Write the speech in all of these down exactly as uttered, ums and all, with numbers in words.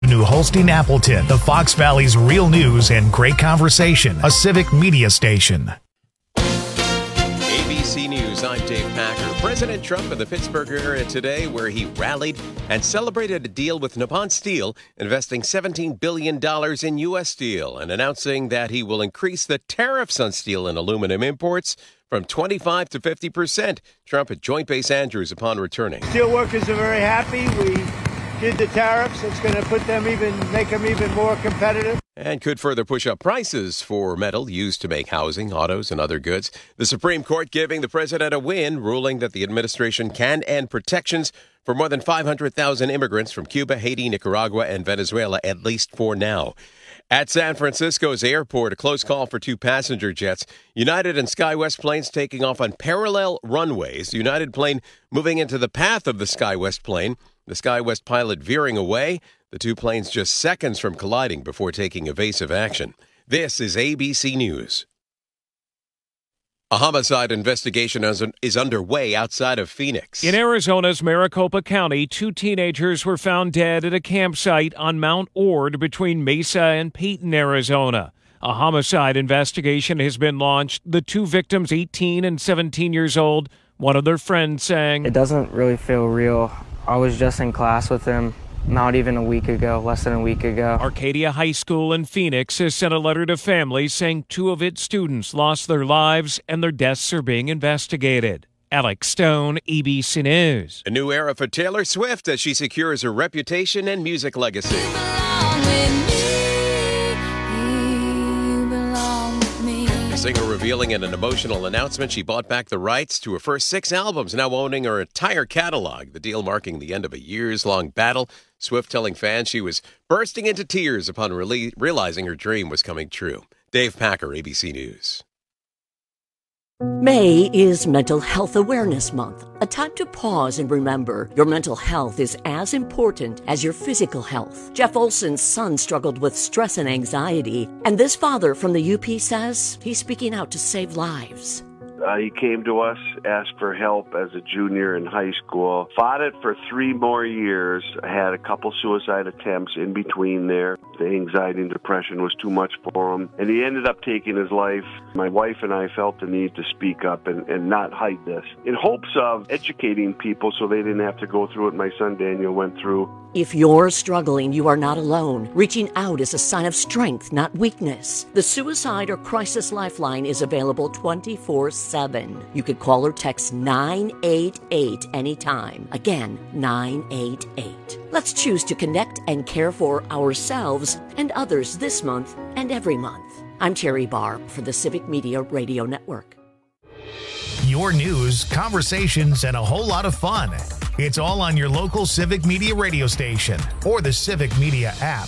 New Holstein Appleton, the Fox Valley's real news and great conversation, a civic media station. A B C News, I'm Dave Packer. President Trump in the Pittsburgh area today, where he rallied and celebrated a deal with Nippon Steel, investing seventeen billion dollars in U S steel and announcing that he will increase the tariffs on steel and aluminum imports from twenty-five to fifty percent. Trump at Joint Base Andrews upon returning. Steel workers are very happy. We did the tariffs. It's going to put them even, make them even more competitive. And could further push up prices for metal used to make housing, autos, and other goods. The Supreme Court giving the president a win, ruling that the administration can end protections for more than five hundred thousand immigrants from Cuba, Haiti, Nicaragua, and Venezuela, at least for now. At San Francisco's airport, a close call for two passenger jets. United and SkyWest planes taking off on parallel runways. The United plane moving into the path of the SkyWest plane. The SkyWest pilot veering away. The two planes just seconds from colliding before taking evasive action. This is A B C News. A homicide investigation is underway outside of Phoenix. In Arizona's Maricopa County, two teenagers were found dead at a campsite on Mount Ord between Mesa and Peyton, Arizona. A homicide investigation has been launched. The two victims, eighteen and seventeen years old, one of their friends saying, "It doesn't really feel real. I was just in class with him. Not even a week ago, less than a week ago." Arcadia High School in Phoenix has sent a letter to families saying two of its students lost their lives and their deaths are being investigated. Alex Stone, A B C News. A new era for Taylor Swift as she secures her reputation and music legacy. The singer revealing in an emotional announcement she bought back the rights to her first six albums, now owning her entire catalog. The deal marking the end of a years-long battle. Swift telling fans she was bursting into tears upon rele- realizing her dream was coming true. Dave Packer, A B C News. May is Mental Health Awareness Month, a time to pause and remember your mental health is as important as your physical health. Jeff Olson's son struggled with stress and anxiety, and this father from the U P says he's speaking out to save lives. Uh, he came to us, asked for help as a junior in high school, fought it for three more years, had a couple suicide attempts in between there. The anxiety and depression was too much for him, and he ended up taking his life. My wife and I felt the need to speak up and, and not hide this, in hopes of educating people so they didn't have to go through what my son Daniel went through. If you're struggling, you are not alone. Reaching out is a sign of strength, not weakness. The Suicide or Crisis Lifeline is available twenty-four seven. You could call or text nine eight eight anytime. Again, nine eight eight. Let's choose to connect and care for ourselves and others this month and every month. I'm Terry Barr for the Civic Media Radio Network. Your news, conversations, and a whole lot of fun. It's all on your local Civic Media radio station or the Civic Media app.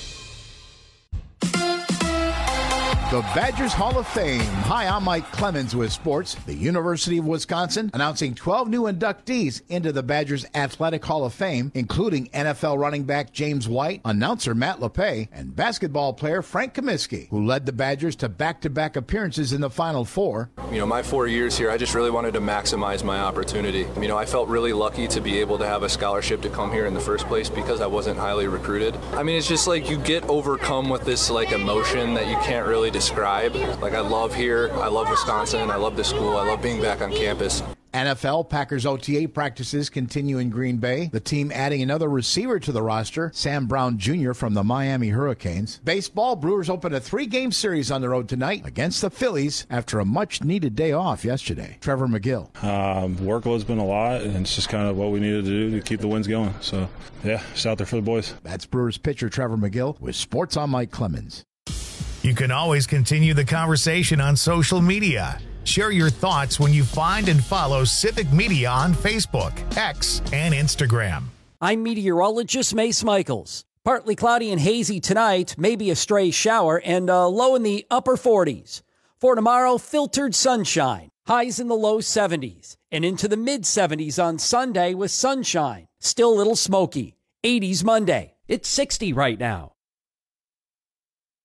The Badgers Hall of Fame. Hi, I'm Mike Clemens with sports. The University of Wisconsin announcing twelve new inductees into the Badgers Athletic Hall of Fame, including N F L running back James White, announcer Matt LePay, and basketball player Frank Kaminsky, who led the Badgers to back-to-back appearances in the Final Four. You know, my four years here, I just really wanted to maximize my opportunity. You know, I felt really lucky to be able to have a scholarship to come here in the first place because I wasn't highly recruited. I mean, it's just like you get overcome with this like emotion that you can't really describe. Like, I love here, I love Wisconsin, I love the school, I love being back on campus. N F L Packers O T A practices continue in Green Bay. The team adding another receiver to the roster, Sam Brown Junior from the Miami Hurricanes. Baseball, Brewers open a three-game series on the road tonight against the Phillies after a much-needed day off yesterday. Trevor McGill. Um, workload's been a lot, and it's just kind of what we needed to do to keep the wins going. So, yeah, just out there for the boys. That's Brewers pitcher Trevor McGill with Sports on Mike Clemens. You can always continue the conversation on social media. Share your thoughts when you find and follow Civic Media on Facebook, X, and Instagram. I'm meteorologist Mace Michaels. Partly cloudy and hazy tonight, maybe a stray shower, and a low in the upper forties. For tomorrow, filtered sunshine, highs in the low seventies, and into the mid-seventies on Sunday with sunshine. Still a little smoky. eighties Monday. It's sixty right now.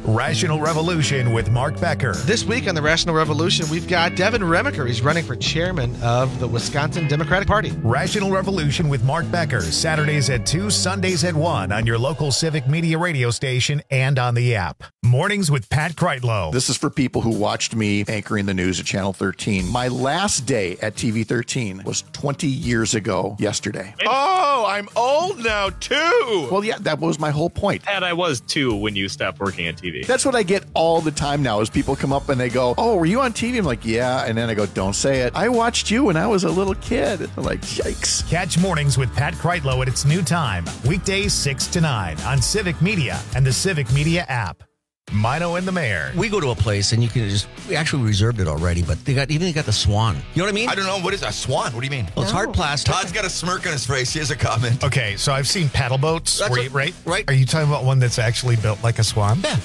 Rational Revolution with Mark Becker. This week on the Rational Revolution, we've got Devin Remiker. He's running for chairman of the Wisconsin Democratic Party. Rational Revolution with Mark Becker, Saturdays at two, Sundays at one on your local Civic Media radio station and on the app. Mornings with Pat Kreitlow. This is for people who watched me anchoring the news at Channel thirteen. My last day at T V thirteen was twenty years ago yesterday. Oh, I'm old now, too. Well, yeah, that was my whole point. And I was, too, when you stopped working on T V. That's what I get all the time now is people come up and they go, oh, were you on T V? I'm like, yeah. And then I go, don't say it. I watched you when I was a little kid. I'm like, yikes. Catch Mornings with Pat Kreitlow at its new time. Weekdays six to nine on Civic Media and the Civic Media app. Mino and the Mayor. We go to a place and you can just, we actually reserved it already, but they got, even they got the Swan. You know what I mean? I don't know. What is a Swan? What do you mean? Well, it's hard plastic. Todd's got a smirk on his face. He has a comment. Okay, so I've seen paddle boats, That's where a- you, right? right. Are you talking about one that's actually built like a swan? Yeah.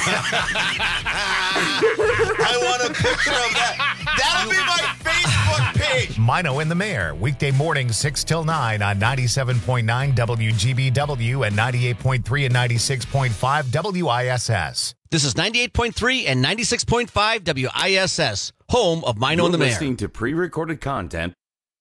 I want a picture of that. That'll be my Facebook page. Mino and the Mayor, weekday mornings six till nine on ninety-seven point nine W G B W and ninety-eight point three and ninety-six point five W I S S. This is ninety-eight point three and ninety-six point five W I S S, home of Mino and the You're Mayor. listening to pre-recorded content.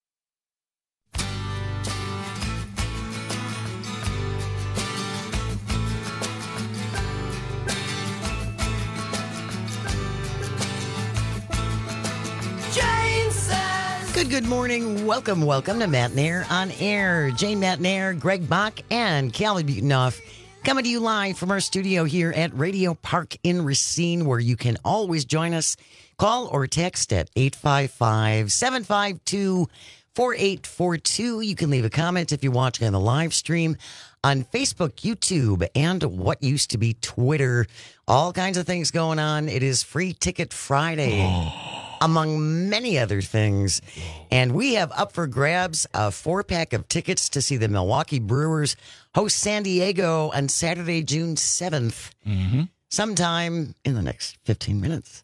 Good, good morning. Welcome, welcome to Matt Nair on Air. Jane Matt Nair, Greg Bach, and Callie Butonoff coming to you live from our studio here at Radio Park in Racine, where you can always join us. Call or text at eight five five, seven five two, four eight four two. You can leave a comment if you're watching on the live stream on Facebook, YouTube, and what used to be Twitter. All kinds of things going on. It is Free Ticket Friday. Among many other things. And we have up for grabs a four-pack of tickets to see the Milwaukee Brewers host San Diego on Saturday, June seventh, Mm-hmm. sometime in the next fifteen minutes.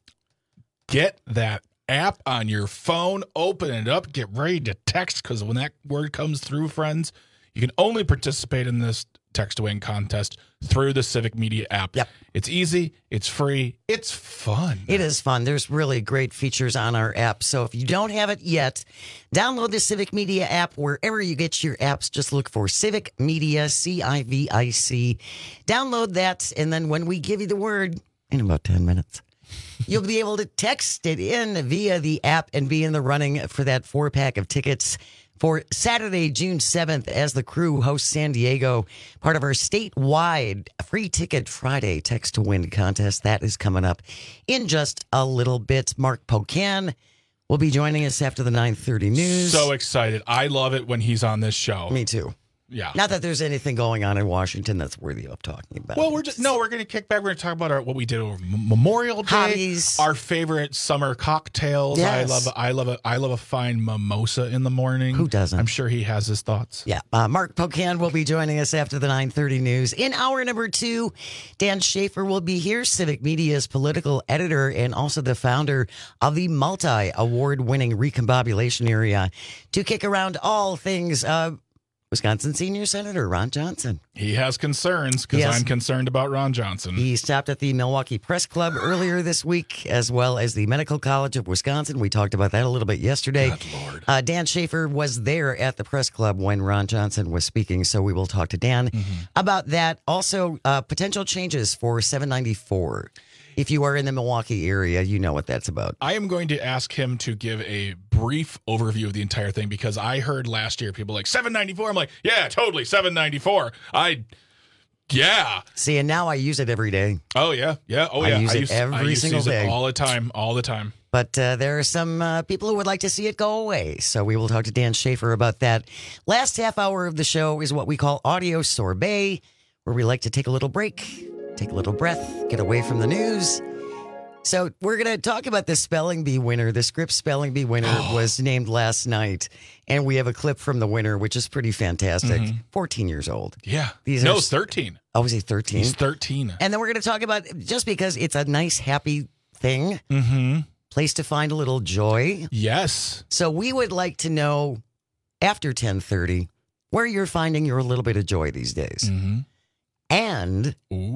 Get that app on your phone, open it up, get ready to text, because when that word comes through, friends, you can only participate in this text to win contest through the Civic Media app. Yep. It's easy, it's free, it's fun. It is fun. There's really great features on our app. So if you don't have it yet, download the Civic Media app wherever you get your apps. Just look for Civic Media, C I V I C. Download that, and then when we give you the word in about ten minutes, you'll be able to text it in via the app and be in the running for that four-pack of tickets for Saturday, June seventh, as the crew hosts San Diego, part of our statewide Free Ticket Friday Text to Win contest. That is coming up in just a little bit. Mark Pocan will be joining us after the nine thirty news. So excited. I love it when he's on this show. Me too. Yeah. Not that there's anything going on in Washington that's worthy of talking about. Well, we're just no. We're going to kick back. We're going to talk about our, what we did over M- Memorial Day. Hobbies. Our favorite summer cocktails. Yes. I love. I love a. I love a fine mimosa in the morning. Who doesn't? I'm sure he has his thoughts. Yeah. Uh, Mark Pocan will be joining us after the nine thirty news. In hour number two, Dan Schaefer will be here, Civic Media's political editor and also the founder of the multi-award-winning Recombobulation Area, to kick around all things uh, Wisconsin Senior Senator Ron Johnson. He has concerns because Yes. I'm concerned about Ron Johnson. He stopped at the Milwaukee Press Club earlier this week, as well as the Medical College of Wisconsin. We talked about that a little bit yesterday. God, Lord. Uh, Dan Schaefer was there at the Press Club when Ron Johnson was speaking, so we will talk to Dan about that. Also, uh, potential changes for seven ninety-four. If you are in the Milwaukee area, you know what that's about. I am going to ask him to give a brief overview of the entire thing, because I heard last year people like seven ninety-four. I'm like, yeah, totally seven ninety-four. I, yeah. See, and now I use it every day. Oh yeah, yeah. Oh I yeah. use it used, every I used single to use day. it all the time, all the time. But uh, there are some uh, people who would like to see it go away. So we will talk to Dan Schaefer about that. Last half hour of the show is what we call Audio Sorbet, where we like to take a little break, take a little breath, get away from the news. So we're going to talk about the spelling bee winner. The Scripps spelling bee winner was named last night. And we have a clip from the winner, which is pretty fantastic. Mhm. fourteen years old. Yeah. These no, are- thirteen. Oh, was he thirteen? He's thirteen. And then we're going to talk about, just because it's a nice, happy thing, Mm-hmm. place to find a little joy. Yes. So we would like to know, after ten thirty, where you're finding your little bit of joy these days. Mm-hmm. And Ooh, and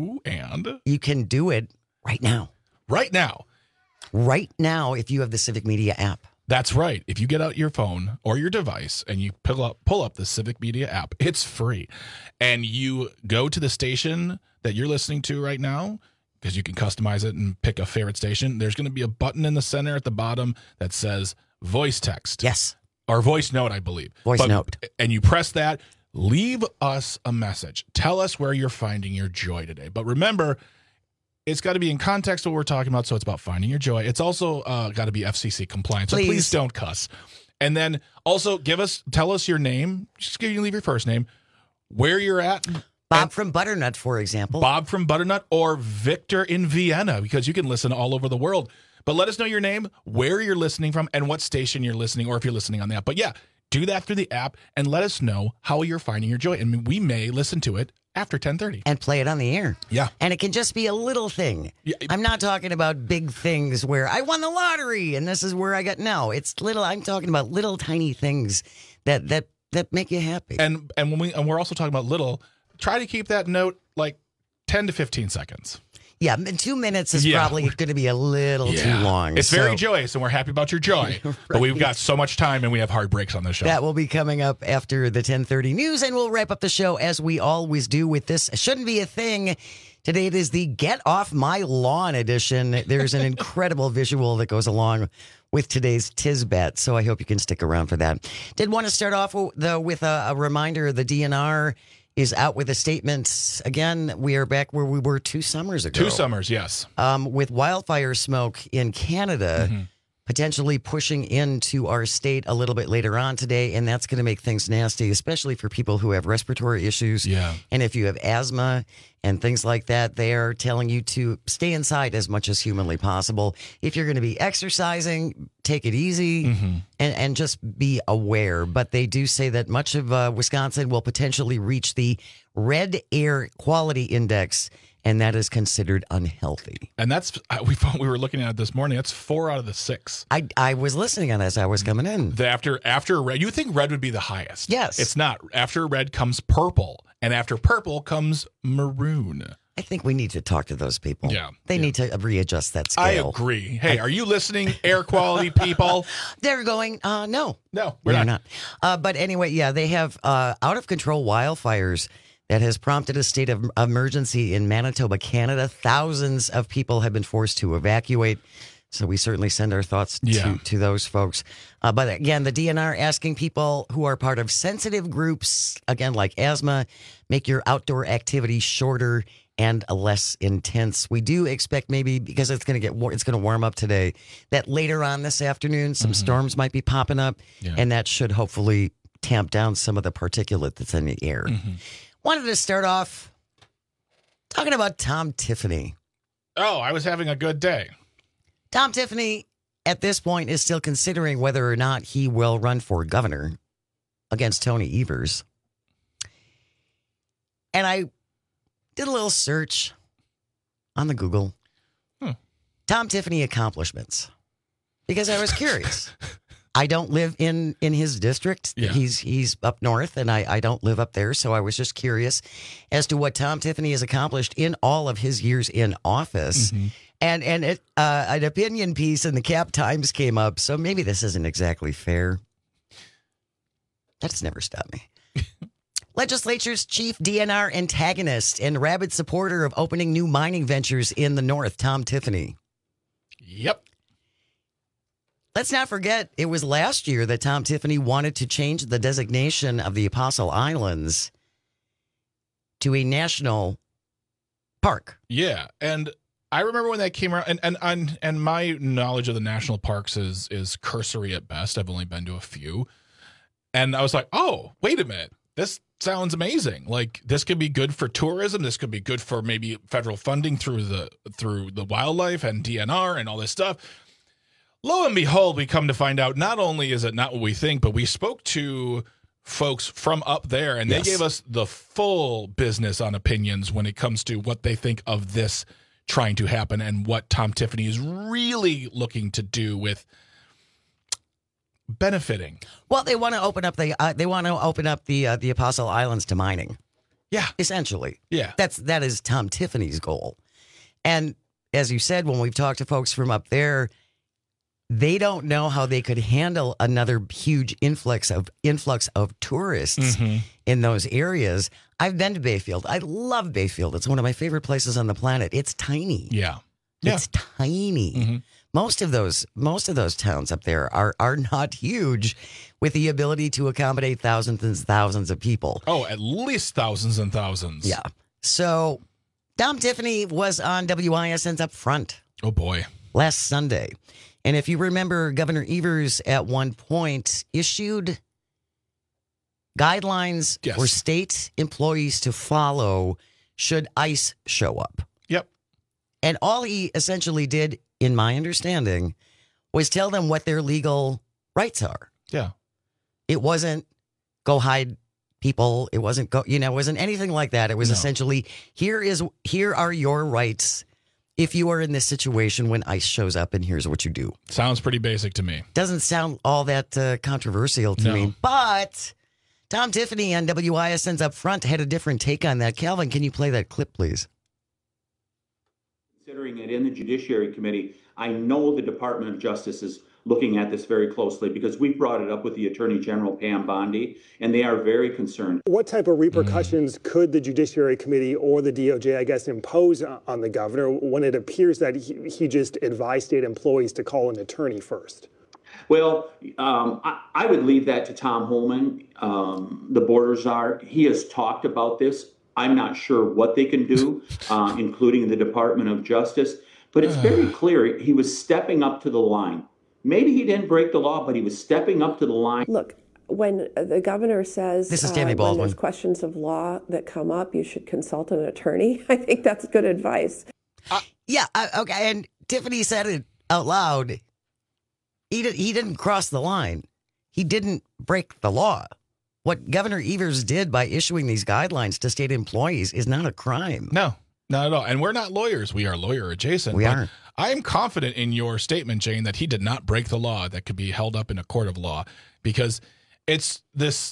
around. You can do it right now. Right now. Right now, if you have the Civic Media app. That's right. If you get out your phone or your device and you pull up, pull up the Civic Media app, it's free. And you go to the station that you're listening to right now, because you can customize it and pick a favorite station. There's going to be a button in the center at the bottom that says voice text. Yes. Or voice note, I believe. Voice but, note. And you press that. Leave us a message. Tell us where you're finding your joy today. But remember, it's got to be in context of what we're talking about, so it's about finding your joy. It's also uh, got to be F C C compliant, so please. please don't cuss. And then also give us, tell us your name. Just give you leave your first name, where you're at. Bob and from Butternut, for example. Bob from Butternut or Victor in Vienna, because you can listen all over the world. But let us know your name, where you're listening from, and what station you're listening, or if you're listening on the app. But yeah, do that through the app and let us know how you're finding your joy. And we may listen to it after ten thirty. And play it on the air. Yeah. And it can just be a little thing. Yeah. I'm not talking about big things where I won the lottery and this is where I got. No, it's little. I'm talking about little tiny things that that that make you happy. And and when we and we're also talking about little, try to keep that note like ten to fifteen seconds. Yeah, and two minutes is Yeah. probably going to be a little Yeah. too long. It's so very joyous, and we're happy about your joy. But we've got so much time, and we have hard breaks on this show. That will be coming up after the ten thirty news, and we'll wrap up the show as we always do with this. Shouldn't Be a Thing. Today it is the Get Off My Lawn edition. There's an incredible visual that goes along with today's Tisbat, so I hope you can stick around for that. Did want to start off, though, with a, a reminder. The D N R is out with a statement. Again, we are back where we were two summers ago. Two summers, yes. Um, with wildfire smoke in Canada, Mm-hmm. potentially pushing into our state a little bit later on today, and that's going to make things nasty, especially for people who have respiratory issues. Yeah. And if you have asthma and things like that, they are telling you to stay inside as much as humanly possible. If you're going to be exercising, take it easy Mm-hmm. and, and just be aware. But they do say that much of uh, Wisconsin will potentially reach the red air quality index, and that is considered unhealthy. And that's, uh, we thought we were looking at it this morning. That's four out of the six. I I was listening on as I was coming in. The after after red, you think red would be the highest? Yes. It's not. After red comes purple, and after purple comes maroon. I think we need to talk to those people. Yeah. They need to readjust that scale. I agree. Hey, are you listening, air quality people? They're going, uh, no. No, we're They're not. not. Uh, but anyway, yeah, they have uh, out of control wildfires that has prompted a state of emergency in Manitoba, Canada. Thousands of people have been forced to evacuate. So we certainly send our thoughts Yeah. to, to those folks. Uh, but again, the D N R asking people who are part of sensitive groups, again, like asthma, make your outdoor activity shorter and less intense. We do expect maybe, because it's going to get war- it's going to warm up today, that later on this afternoon, some Mm-hmm. storms might be popping up, Yeah. and that should hopefully tamp down some of the particulate that's in the air. Mm-hmm. Wanted to start off talking about Tom Tiffany. Oh, I was having a good day. Tom Tiffany, at this point, is still considering whether or not he will run for governor against Tony Evers. And I did a little search on the Google. Hmm. Tom Tiffany accomplishments, because I was curious. I don't live in, in his district. Yeah. He's he's up north, and I, I don't live up there. So I was just curious as to what Tom Tiffany has accomplished in all of his years in office. Mm-hmm. And and it, uh, an opinion piece in the Cap Times came up, so maybe this isn't exactly fair. That's never stopped me. Legislature's chief D N R antagonist and rabid supporter of opening new mining ventures in the North, Tom Tiffany. Yep. Let's not forget, it was last year that Tom Tiffany wanted to change the designation of the Apostle Islands to a national park. Yeah, and I remember when that came around, and and and, and my knowledge of the national parks is is cursory at best. I've only been to a few, and I was like, oh, wait a minute, this sounds amazing. Like, this could be good for tourism. This could be good for maybe federal funding through the through the wildlife and D N R and all this stuff. Lo and behold, we come to find out not only is it not what we think, but we spoke to folks from up there, and Yes. they gave us the full business on opinions when it comes to what they think of this trying to happen and what Tom Tiffany is really looking to do with benefiting. Well, they want to open up the uh, they want to open up the uh, the Apostle Islands to mining. Yeah. Essentially. Yeah. That's that is Tom Tiffany's goal. And as you said, when we've talked to folks from up there, they don't know how they could handle another huge influx of influx of tourists Mm-hmm. in those areas. I've been to Bayfield. I love Bayfield. It's one of my favorite places on the planet. It's tiny. Yeah. Yeah. It's tiny. Mm-hmm. Most of those most of those towns up there are are not huge with the ability to accommodate thousands and thousands of people. Oh, at least thousands and thousands. Yeah. So Tom Tiffany was on W I S N's Up Front. Oh, boy. Last Sunday. And if you remember, Governor Evers at one point issued guidelines Yes. for state employees to follow should ICE show up. Yep. And all he essentially did, in my understanding, was tell them what their legal rights are. Yeah. It wasn't go hide people. It wasn't go, you know, it wasn't anything like that. It was No. essentially here is here are your rights if you are in this situation when ICE shows up, and here's what you do. Sounds pretty basic to me. Doesn't sound all that uh, controversial to No. me, but Tom Tiffany on W I S N's Up Front had a different take on that. Calvin, can you play that clip, please? Considering it in the Judiciary Committee, I know the Department of Justice is looking at this very closely because we brought it up with the Attorney General, Pam Bondi, and they are very concerned. What type of repercussions mm. could the Judiciary Committee or the D O J, I guess, impose on the governor when it appears that he, he just advised state employees to call an attorney first? Well, um, I, I would leave that to Tom Holman, um, the border czar. He has talked about this. I'm not sure what they can do, uh, including the Department of Justice. But it's very clear he was stepping up to the line. Maybe he didn't break the law, but he was stepping up to the line. Look, when the governor says This is Tammy uh, Baldwin. when there's questions of law that come up, you should consult an attorney, I think that's good advice. Uh, yeah, uh, okay. And Tiffany said it out loud. He, did, he didn't cross the line. He didn't break the law. What Governor Evers did by issuing these guidelines to state employees is not a crime. No, not at all. And we're not lawyers. We are lawyer adjacent. We but are. I am confident in your statement, Jane, that he did not break the law that could be held up in a court of law, because it's this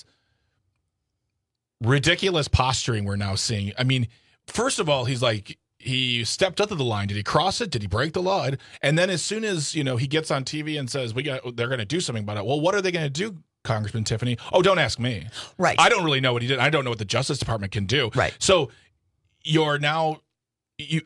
ridiculous posturing we're now seeing. I mean, first of all, he's like, he stepped up to the line. Did he cross it? Did he break the law? And then as soon as, you know, he gets on T V and says, we got, they're going to do something about it. Well, what are they going to do, Congressman Tiffany? Oh, don't ask me. Right. I don't really know what he did. I don't know what the Justice Department can do. Right. So you're now, you,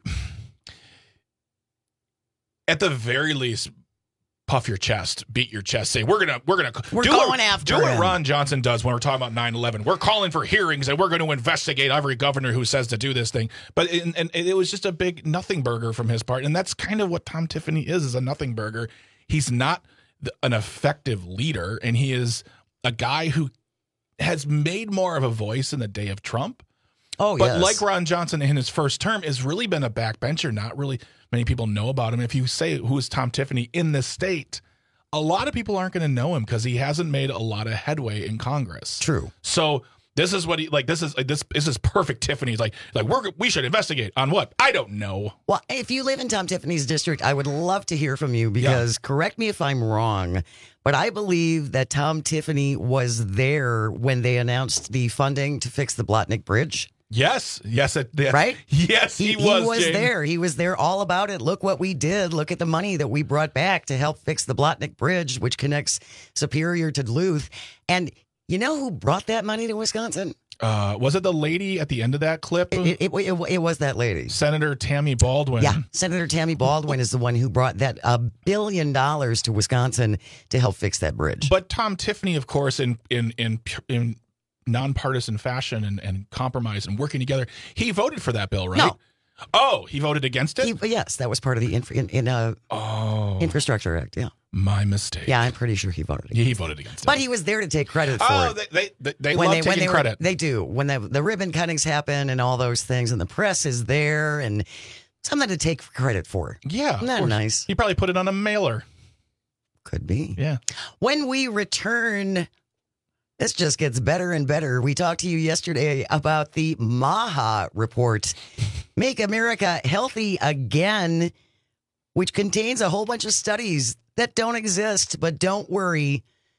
at the very least, puff your chest, beat your chest, say, we're going to, we're going to, We're do going what, after do what him. Ron Johnson does when we're talking about nine eleven. We're calling for hearings and we're going to investigate every governor who says to do this thing. But it, and it was just a big nothing burger from his part. And that's kind of what Tom Tiffany is, is a nothing burger. He's not the, an effective leader, and he is a guy who has made more of a voice in the day of Trump. Oh, but yes. like Ron Johnson in his first term, has really been a backbencher. Not really many people know about him. If you say, who is Tom Tiffany in this state, a lot of people aren't going to know him because he hasn't made a lot of headway in Congress. True. So this is what he like. This is like, this. This is perfect. Tiffany's like like we're we should investigate on what? I don't know. Well, if you live in Tom Tiffany's district, I would love to hear from you because correct me if I'm wrong, but I believe that Tom Tiffany was there when they announced the funding to fix the Blotnick Bridge. Yes, yes, it, yes. Right? Yes, he, he was. He was Jane. there. He was there all about it. Look what we did. Look at the money that we brought back to help fix the Blotnick Bridge, which connects Superior to Duluth. And you know who brought that money to Wisconsin? Uh, was it the lady at the end of that clip? It, it, it, it was that lady. Senator Tammy Baldwin. Yeah, Senator Tammy Baldwin is the one who brought that a billion dollars to Wisconsin to help fix that bridge. But Tom Tiffany, of course, in in in in nonpartisan fashion and, and compromise and working together, he voted for that bill, right? No. Oh, he voted against it? He, yes, that was part of the infra, in, in, uh, oh. Infrastructure Act, yeah. My mistake. Yeah, I'm pretty sure he voted against yeah, he it. voted against it. But he was there to take credit for oh, it. They, they, they, they when love they, taking when they credit. Were, they do. When the, the ribbon cuttings happen and all those things, and the press is there, and something to take credit for. Yeah. Isn't that nice? He probably put it on a mailer. Could be. Yeah. When we return, this just gets better and better. We talked to you yesterday about the MAHA report, Make America Healthy Again, which contains a whole bunch of studies that don't exist. But don't worry,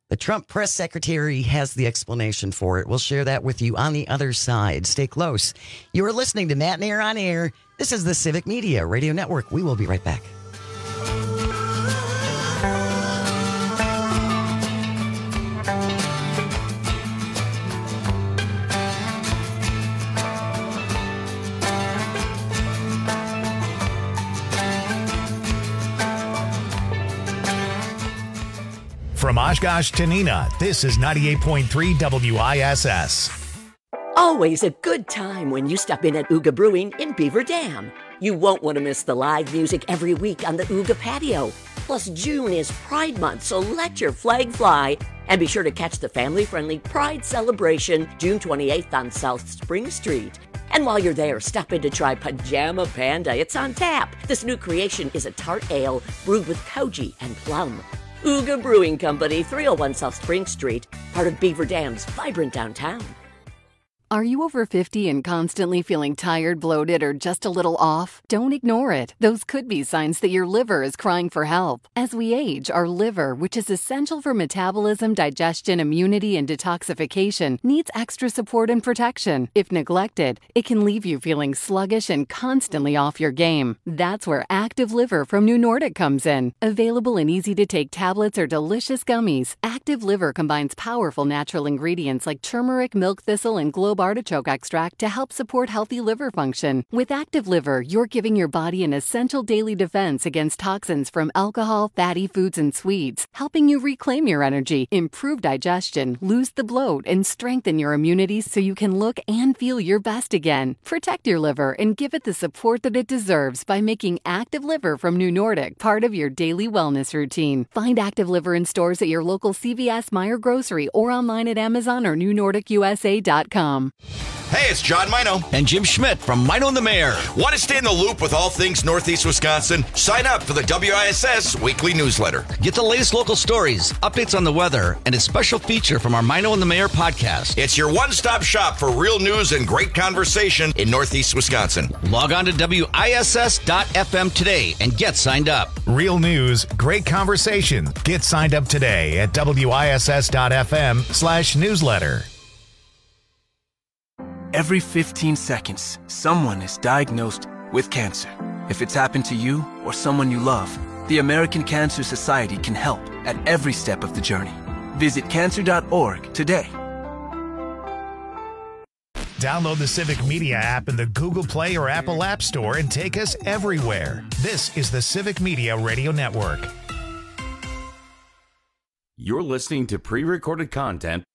The Trump press secretary has the explanation for it. We'll share that with you on the other side. Stay close. You are listening to Matt and Air on Air. This is the Civic Media Radio Network. We will be right back. From Oshkosh to Neenah, this is ninety-eight point three W I S S. Always a good time when you stop in at Ooga Brewing in Beaver Dam. You won't want to miss the live music every week on the Ooga patio. Plus, June is Pride Month, so let your flag fly. And be sure to catch the family-friendly Pride celebration June twenty-eighth on South Spring Street. And while you're there, stop in to try Pajama Panda. It's on tap. This new creation is a tart ale brewed with koji and plum. Ooga Brewing Company, three oh one South Spring Street, part of Beaver Dam's vibrant downtown. Are you over fifty and constantly feeling tired, bloated, or just a little off? Don't ignore it. Those could be signs that your liver is crying for help. As we age, our liver, which is essential for metabolism, digestion, immunity, and detoxification, needs extra support and protection. If neglected, it can leave you feeling sluggish and constantly off your game. That's where Active Liver from New Nordic comes in. Available in easy-to-take tablets or delicious gummies, Active Liver combines powerful natural ingredients like turmeric, milk thistle, and globe artichoke extract to help support healthy liver function. With Active Liver, you're giving your body an essential daily defense against toxins from alcohol, fatty foods, and sweets, helping you reclaim your energy, improve digestion, lose the bloat, and strengthen your immunity so you can look and feel your best again. Protect your liver and give it the support that it deserves by making Active Liver from New Nordic part of your daily wellness routine. Find Active Liver in stores at your local C V S, Meijer Grocery, or online at Amazon or New Nordic U S A dot com. Hey, it's John Mino. And Jim Schmidt from Mino and the Mayor. Want to stay in the loop with all things Northeast Wisconsin? Sign up for the W I S S weekly newsletter. Get the latest local stories, updates on the weather, and a special feature from our Mino and the Mayor podcast. It's your one-stop shop for real news and great conversation in Northeast Wisconsin. Log on to W I S S dot F M today and get signed up. Real news, great conversation. Get signed up today at W I S S dot F M slash newsletter. Every fifteen seconds, someone is diagnosed with cancer. If it's happened to you or someone you love, the American Cancer Society can help at every step of the journey. Visit cancer dot org today. Download the Civic Media app in the Google Play or Apple App Store and take us everywhere. This is the Civic Media Radio Network. You're listening to pre-recorded content.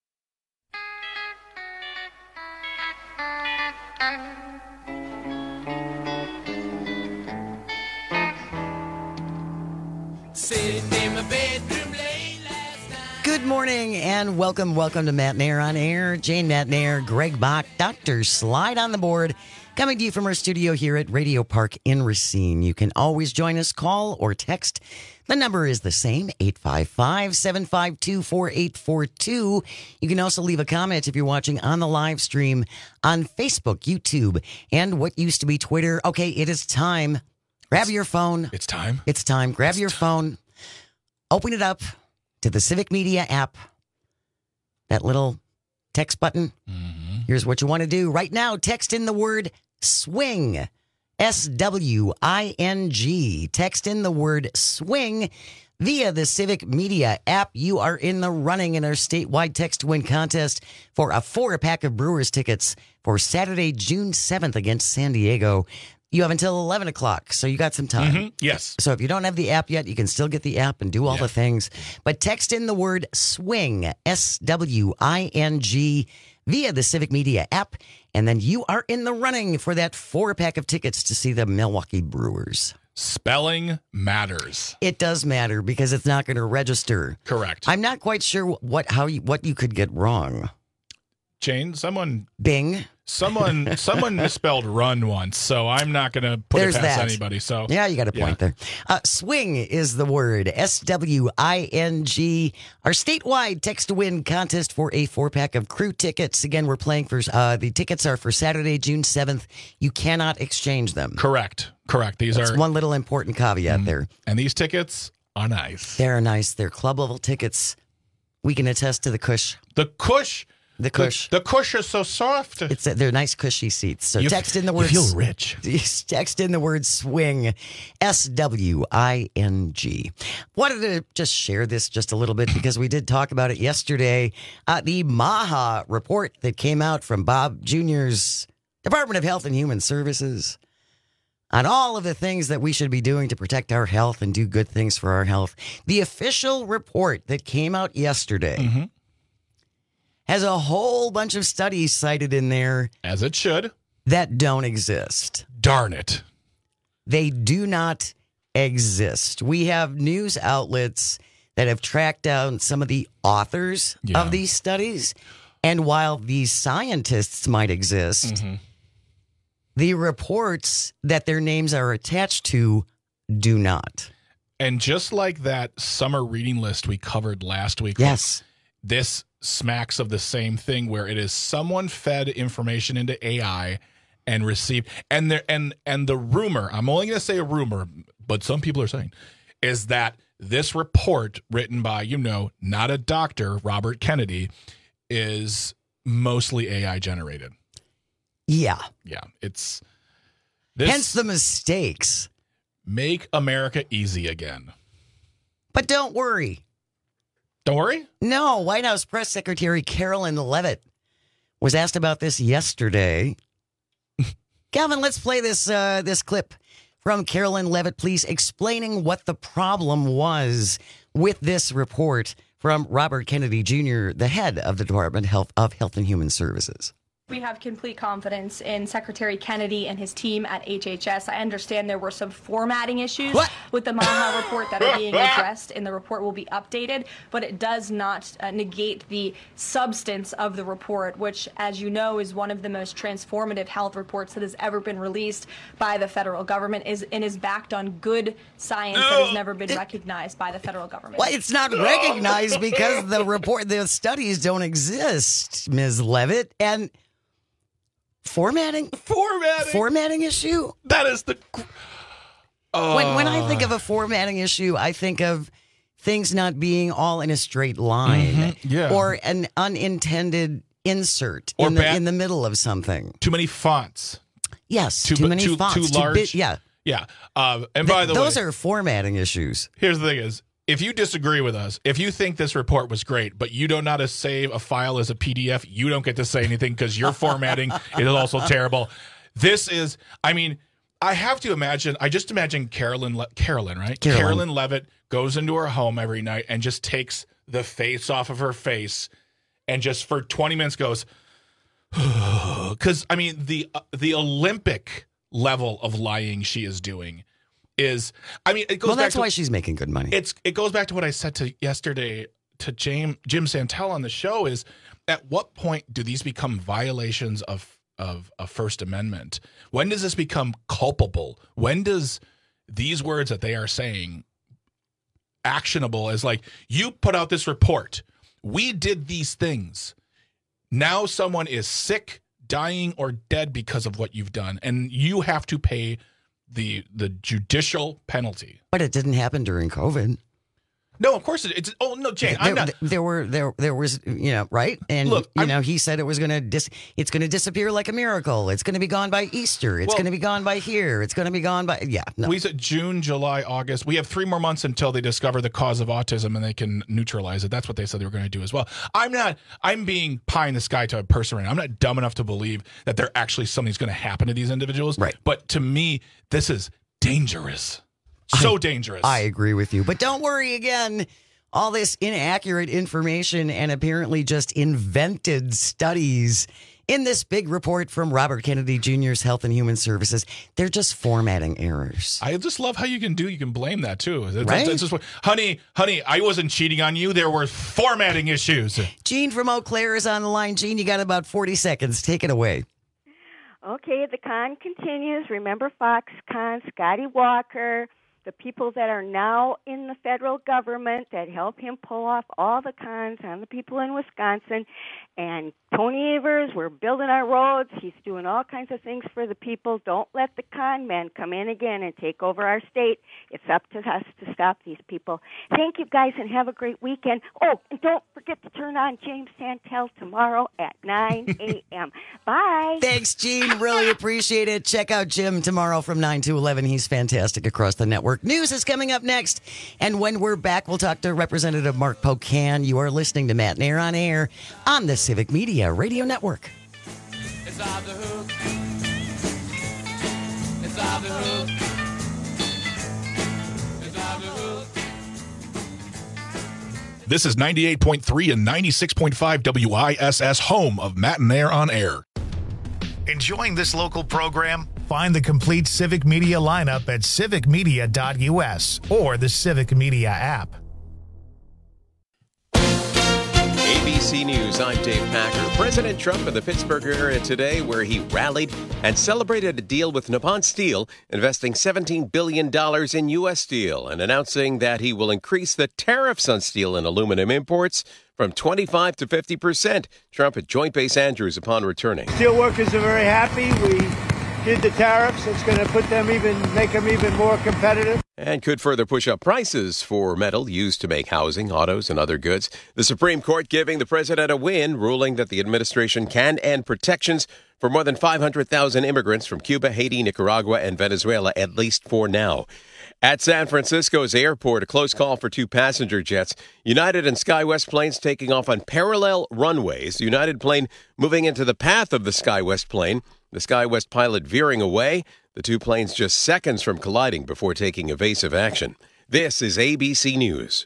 Good morning and welcome, welcome to Matt and Air on Air. Jane Matt and Air, Greg Bach, Doctor Slide on the board, coming to you from our studio here at Radio Park in Racine. You can always join us, call or text. The number is the same, eight five five, seven five two, four eight four two. You can also leave a comment if you're watching on the live stream on Facebook, YouTube, and what used to be Twitter. Okay, it is time. Grab your phone. It's time. It's time. Grab it's your time. phone. Open it up to the Civic Media app. That little text button. Mm-hmm. Here's what you want to do. Right now, text in the word swing. S W I N G. Text in the word swing via the Civic Media app. You are in the running in our statewide text to win contest for a four-pack of Brewers tickets for Saturday, June seventh against San Diego. You have until eleven o'clock, so you got some time. Mm-hmm. Yes. So if you don't have the app yet, you can still get the app and do all yeah. the things. But text in the word swing, S W I N G, via the Civic Media app, and then you are in the running for that four-pack of tickets to see the Milwaukee Brewers. Spelling matters. It does matter because it's not going to register. Correct. I'm not quite sure what how you, what you could get wrong. Jane, someone... Bing. Someone someone misspelled run once, so I'm not going to put There's it past that. anybody. So yeah, you got a point yeah. there. Uh, swing is the word. S W I N G. Our statewide text to win contest for a four pack of crew tickets. Again, we're playing for uh, the tickets are for Saturday, June seventh. You cannot exchange them. Correct. Correct. These That's are one little important caveat mm, there. And these tickets are nice. They're nice. They're club level tickets. We can attest to the cush. The cush. The cush. The, the cush is so soft. It's they're nice cushy seats. So you text f- in the word. You feel rich. Text in the word swing, S W I N G. Wanted to just share this just a little bit because we did talk about it yesterday. Uh, the MAHA report that came out from Bob Junior's Department of Health and Human Services on all of the things that we should be doing to protect our health and do good things for our health. The official report that came out yesterday. Mm-hmm. Has a whole bunch of studies cited in there. As it should. That don't exist. Darn it. They do not exist. We have news outlets that have tracked down some of the authors Yeah. of these studies. And while these scientists might exist, Mm-hmm. the reports that their names are attached to do not. And just like that summer reading list we covered last week. Yes. This smacks of the same thing where it is someone fed information into A I and received and there and and the rumor, I'm only going to say a rumor, but some people are saying, is that this report written by, you know, not a doctor, Robert Kennedy, is mostly A I generated. Yeah. Yeah, it's this Hence the mistakes. Make America easy again. But don't worry. Don't worry? No, White House Press Secretary Carolyn Leavitt was asked about this yesterday. Calvin, let's play this uh, this clip from Carolyn Leavitt, please, explaining what the problem was with this report from Robert Kennedy Junior, the head of the Department of Health, of Health and Human Services. We have complete confidence in Secretary Kennedy and his team at H H S. I understand there were some formatting issues what? with the MAHA report that are being addressed, and the report will be updated, but it does not uh, negate the substance of the report, which, as you know, is one of the most transformative health reports that has ever been released by the federal government is, and is backed on good science no. that has never been recognized by the federal government. Well, it's not recognized because the report, the studies don't exist, Miz Leavitt, and Formatting? Formatting. Formatting issue? That is the... Uh, when, when I think of a formatting issue, I think of things not being all in a straight line. Mm-hmm, yeah. Or an unintended insert or in, the, bad, in the middle of something. Too many fonts. Yes, too, too many too, fonts. Too large. Too big, yeah. Yeah. Uh, and by the Th- way... Those are formatting issues. Here's the thing is, if you disagree with us, if you think this report was great, but you don't know how to save a file as a P D F, you don't get to say anything because your formatting is also terrible. This is, I mean, I have to imagine, I just imagine Carolyn, Le- Carolyn, right? Carolyn. Carolyn Leavitt goes into her home every night and just takes the face off of her face and just for twenty minutes goes, because, I mean, the uh, the Olympic level of lying she is doing is, I mean, it goes well, back that's to, why she's making good money. It's it goes back to what I said to yesterday to James, Jim Santel on the show is at what point do these become violations of of a First Amendment? When does this become culpable? When does these words that they are saying actionable as like, you put out this report, we did these things, now someone is sick, dying, or dead because of what you've done, and you have to pay the the judicial penalty. But it didn't happen during COVID. No, of course it, it's. Oh no, Jane, there, I'm not. There were there there was you know right, and Look, you I'm, know he said it was going to dis. It's going to disappear like a miracle. It's going to be gone by Easter. It's well, going to be gone by here. It's going to be gone by yeah. No. We said June, July, August. We have three more months until they discover the cause of autism and they can neutralize it. That's what they said they were going to do as well. I'm not. I'm being pie in the sky to a person. I'm not dumb enough to believe that there actually something's going to happen to these individuals. Right. But to me, this is dangerous. So I, dangerous. I agree with you. But don't worry again. All this inaccurate information and apparently just invented studies in this big report from Robert Kennedy Junior's Health and Human Services, they're just formatting errors. I just love how you can do, you can blame that too. It's, right? it's just, honey, honey, I wasn't cheating on you. There were formatting issues. Gene from Eau Claire is on the line. Gene, you got about forty seconds. Take it away. Okay, the con continues. Remember Foxconn, Scotty Walker, the people that are now in the federal government that help him pull off all the cons on the people in Wisconsin. And Tony Evers, we're building our roads. He's doing all kinds of things for the people. Don't let the con men come in again and take over our state. It's up to us to stop these people. Thank you, guys, and have a great weekend. Oh, and don't forget to turn on James Santel tomorrow at nine a.m. Bye. Thanks, Gene. Really appreciate it. Check out Jim tomorrow from nine to eleven. He's fantastic across the network. News is coming up next. And when we're back, we'll talk to Representative Mark Pocan. You are listening to Matt Nair on Air on the Civic Media Radio Network. It's off the hook. It's off the hook. It's off the hook. This is ninety-eight point three and ninety-six point five W I S S, home of Matt and Nair on Air. Enjoying this local program? Find the complete Civic Media lineup at civic media dot u s or the Civic Media app. A B C News, I'm Dave Packer. President Trump in the Pittsburgh area today, where he rallied and celebrated a deal with Nippon Steel, investing seventeen billion dollars in U S steel and announcing that he will increase the tariffs on steel and aluminum imports from twenty-five to fifty percent. Trump at Joint Base Andrews upon returning. Steel workers are very happy. We did the tariffs. It's going to put them even, make them even more competitive. And could further push up prices for metal used to make housing, autos, and other goods. The Supreme Court giving the president a win, ruling that the administration can end protections for more than five hundred thousand immigrants from Cuba, Haiti, Nicaragua, and Venezuela, at least for now. At San Francisco's airport, a close call for two passenger jets. United and SkyWest planes taking off on parallel runways. The United plane moving into the path of the SkyWest plane. The SkyWest pilot veering away. The two planes just seconds from colliding before taking evasive action. This is A B C News.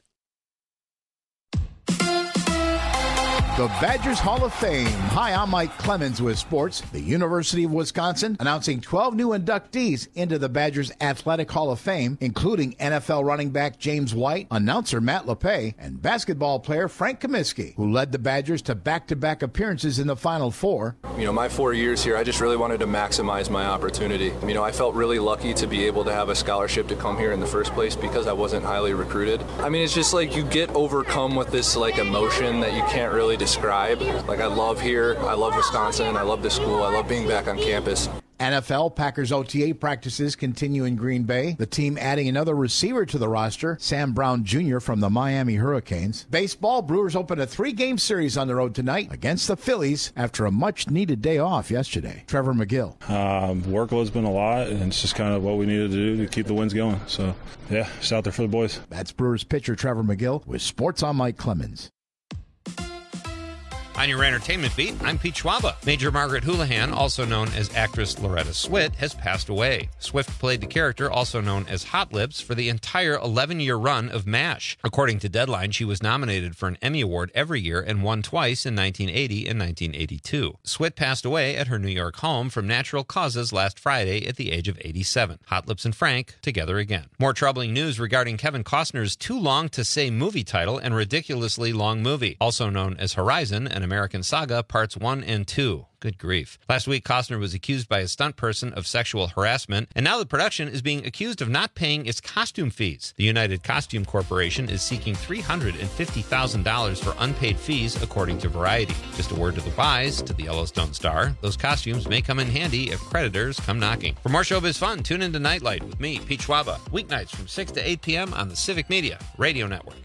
The Badgers Hall of Fame. Hi, I'm Mike Clemens with sports. The University of Wisconsin announcing twelve new inductees into the Badgers Athletic Hall of Fame, including N F L running back James White, announcer Matt LePay, and basketball player Frank Kaminsky, who led the Badgers to back-to-back appearances in the Final Four. You know, my four years here, I just really wanted to maximize my opportunity. You know, I felt really lucky to be able to have a scholarship to come here in the first place because I wasn't highly recruited. I mean, it's just like you get overcome with this like emotion that you can't really describe. Like, I love here, I love Wisconsin, I love the school, I love being back on campus. N F L Packers O T A practices continue in Green Bay. The team adding another receiver to the roster, Sam Brown Junior from the Miami Hurricanes. Baseball, Brewers open a three-game series on the road tonight against the Phillies after a much-needed day off yesterday. Trevor McGill. Um, workload's been a lot, and it's just kind of what we needed to do to keep the wins going. So, yeah, just out there for the boys. That's Brewers pitcher Trevor McGill with Sports on Mike Clemens. On your entertainment beat, I'm Pete Schwaba. Major Margaret Houlihan, also known as actress Loretta Swit, has passed away. Swift played the character, also known as Hot Lips, for the entire eleven-year run of MASH. According to Deadline, she was nominated for an Emmy Award every year and won twice in nineteen eighty and nineteen eighty-two. Swit passed away at her New York home from natural causes last Friday at the age of eighty-seven. Hot Lips and Frank together again. More troubling news regarding Kevin Costner's too long to say movie title and ridiculously long movie, also known as Horizon, an American Saga, Parts one and two. Good grief. Last week, Costner was accused by a stunt person of sexual harassment, and now the production is being accused of not paying its costume fees. The United Costume Corporation is seeking three hundred fifty thousand dollars for unpaid fees, according to Variety. Just a word to the wise, to the Yellowstone star, those costumes may come in handy if creditors come knocking. For more showbiz fun, tune into Nightlight with me, Pete Schwaba, weeknights from six to eight p.m. on the Civic Media Radio Network.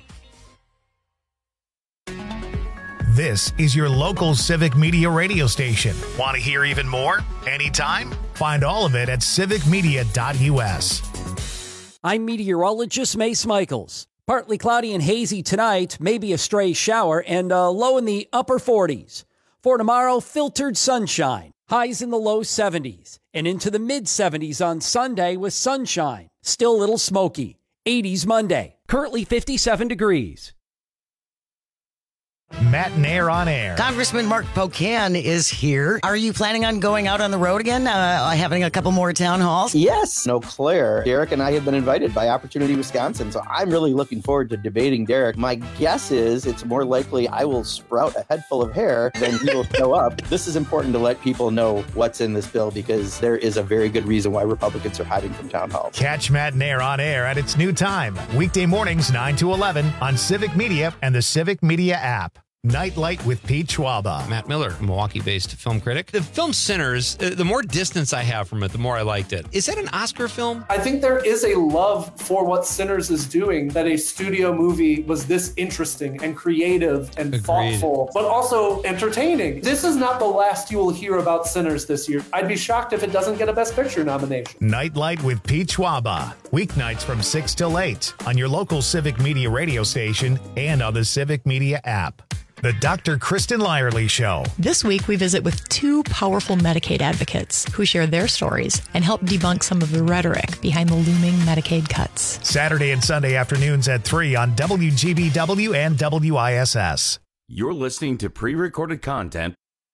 This is your local Civic Media radio station. Want to hear even more? Anytime? Find all of it at civic media dot u s. I'm meteorologist Mace Michaels. Partly cloudy and hazy tonight, maybe a stray shower, and a low in the upper forties. For tomorrow, filtered sunshine. Highs in the low seventies and into the mid seventies on Sunday with sunshine. Still a little smoky. eighties Monday. Currently fifty-seven degrees. Matt Nair on air. Congressman Mark Pocan is here. Are you planning on going out on the road again, uh, having a couple more town halls? Yes, Eau Claire. Derek and I have been invited by Opportunity Wisconsin, so I'm really looking forward to debating Derek. My guess is it's more likely I will sprout a head full of hair than he will show up. This is important to let people know what's in this bill because there is a very good reason why Republicans are hiding from town halls. Catch Matt Nair on air at its new time, weekday mornings nine to eleven on Civic Media and the Civic Media app. Nightlight with Pete Schwaba. Matt Miller, Milwaukee-based film critic. The film Sinners, uh, the more distance I have from it, the more I liked it. Is that an Oscar film? I think there is a love for what Sinners is doing, that a studio movie was this interesting and creative and Agreed. thoughtful, but also entertaining. This is not the last you will hear about Sinners this year. I'd be shocked if it doesn't get a Best Picture nomination. Nightlight with Pete Schwaba. Weeknights from six till eight on your local Civic Media radio station and on the Civic Media app. The Doctor Kristen Lyerly Show. This week, we visit with two powerful Medicaid advocates who share their stories and help debunk some of the rhetoric behind the looming Medicaid cuts. Saturday and Sunday afternoons at three on W G B W and W I S S. You're listening to pre-recorded content.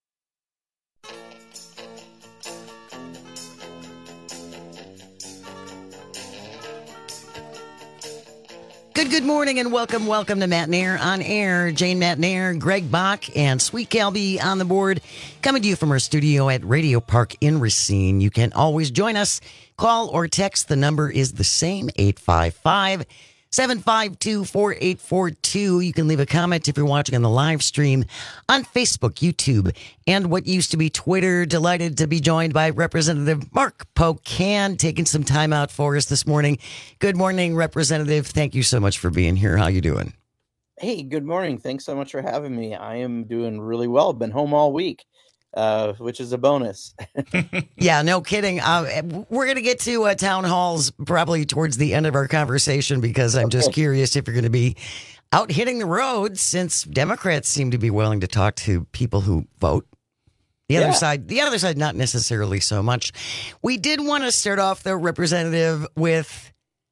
Good, good morning and welcome, welcome to Matt Nair on air. Jane Matt Nair, Greg Bach, and Sweet Calby on the board. Coming to you from our studio at Radio Park in Racine. You can always join us. Call or text. The number is the same, eight five five, seven five two, four eight four two. You can leave a comment if you're watching on the live stream on Facebook, YouTube, and what used to be Twitter. Delighted to be joined by Representative Mark Pocan, taking some time out for us this morning. Good morning, Representative. Thank you so much for being here. How you doing? Hey, good morning. Thanks so much for having me. I am doing really well. Been home all week. Uh, which is a bonus. Yeah, no kidding. Uh, we're going to get to uh, town halls probably towards the end of our conversation because I'm just curious if you're going to be out hitting the road since Democrats seem to be willing to talk to people who vote. The other Yeah. side, the other side, not necessarily so much. We did want to start off, though, Representative, with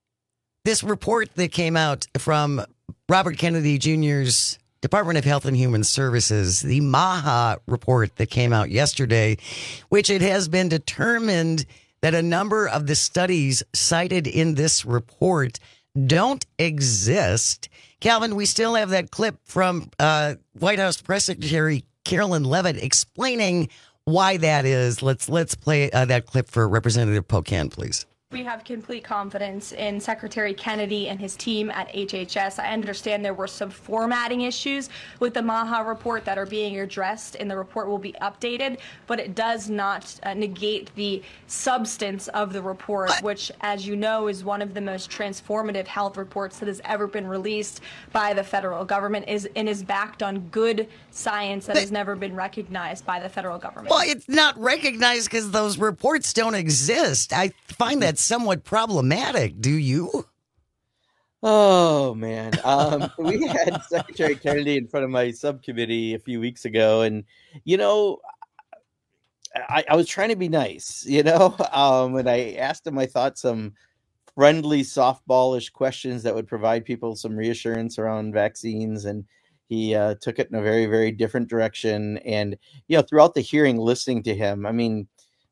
this report that came out from Robert Kennedy Junior's Department of Health and Human Services, the MAHA report that came out yesterday, which it has been determined that a number of the studies cited in this report don't exist. Calvin, we still have that clip from uh, White House Press Secretary Carolyn Leavitt explaining why that is. Let's let's play uh, that clip for Representative Pocan, please. We have complete confidence in Secretary Kennedy and his team at H H S. I understand there were some formatting issues with the MAHA report that are being addressed, and the report will be updated, but it does not uh, negate the substance of the report, which, as you know, is one of the most transformative health reports that has ever been released by the federal government is and is backed on good science that has never been recognized by the federal government. Well, it's not recognized because those reports don't exist. I find that somewhat problematic. Do you? Oh, man. Um, we had Secretary Kennedy in front of my subcommittee a few weeks ago. And, you know, I, I was trying to be nice, you know, um, and I asked him, I thought, some friendly, softballish questions that would provide people some reassurance around vaccines. And he uh, took it in a very, very different direction. And, you know, throughout the hearing, listening to him, I mean,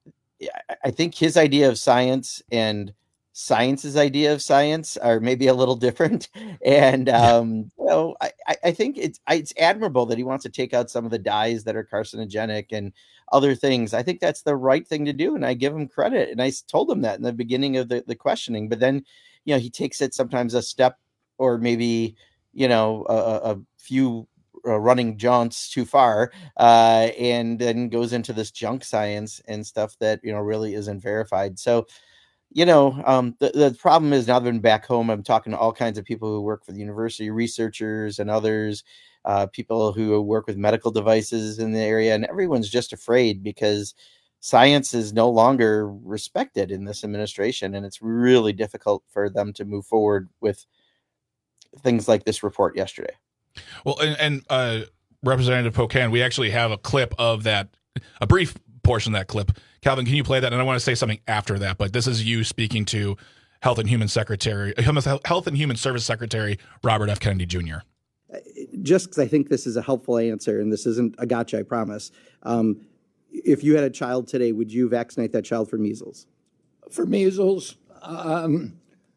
I think his idea of science and science's idea of science are maybe a little different. And, um, you know, I, I think it's, it's admirable that he wants to take out some of the dyes that are carcinogenic and other things. I think that's the right thing to do. And I give him credit. And I told him that in the beginning of the, the questioning, but then, you know, he takes it sometimes a step or maybe, you know, a, a few Uh, running jaunts too far, uh, and then goes into this junk science and stuff that, you know, really isn't verified. So, you know, um, the, the problem is now that I'm back home, I'm talking to all kinds of people who work for the university, researchers and others, uh, people who work with medical devices in the area, and everyone's just afraid because science is no longer respected in this administration, and it's really difficult for them to move forward with things like this report yesterday. Well, and, and uh, Representative Pocan, we actually have a clip of that, a brief portion of that clip. Calvin, can you play that? And I want to say something after that, but this is you speaking to Health and Human Secretary, Health and Human Service Secretary Robert F. Kennedy Junior just because I think this is a helpful answer, and this isn't a gotcha, I promise. Um, if you had a child today, would you vaccinate that child for measles? For measles, um,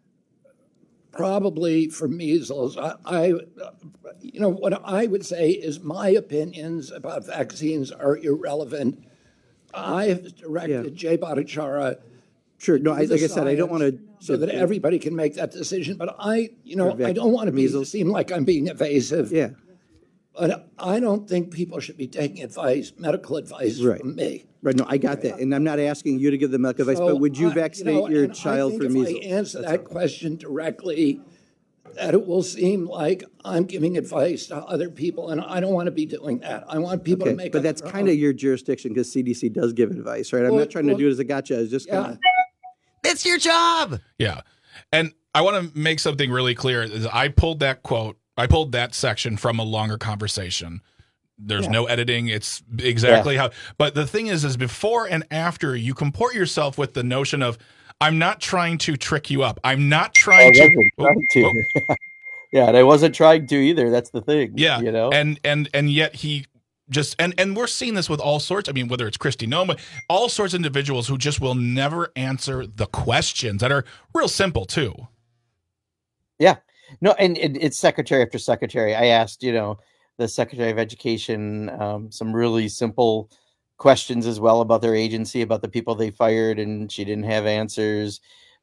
probably for measles. I, I, you know, what I would say is my opinions about vaccines are irrelevant. I've directed yeah. Jay Bhattacharya. Sure. No, I, like I said, I don't want to. So that everybody can make that decision. But I, you know, I don't want to be, seem like I'm being evasive. Yeah. But I don't think people should be taking advice, medical advice right. from me. Right. No, I got that. And I'm not asking you to give the medical advice, so but would you I, vaccinate you know, your child for if measles? I answer That's that all. question directly, that it will seem like I'm giving advice to other people, and I don't want to be doing that. I want people okay, to make but up that's their kind own. of your jurisdiction because C D C does give advice, right? I'm Well, not trying well, to do it as a gotcha. I was just yeah. gonna. It's your job. Yeah. And I want to make something really clear. Is I pulled that quote, I pulled that section from a longer conversation. There's Yeah. no editing. It's exactly Yeah. how. But the thing is, is before and after you comport yourself with the notion of, I'm not trying to trick you up. I'm not trying I to. wasn't trying to. Oh, Yeah, and I wasn't trying to either. That's the thing. yeah. You know? And and and yet he just and and we're seeing this with all sorts. I mean, whether it's Kristi Noem, all sorts of individuals who just will never answer the questions that are real simple too. Yeah. No, and it, it's secretary after secretary. I asked, you know, the Secretary of Education um, some really simple questions as well about their agency, about the people they fired, and she didn't have answers.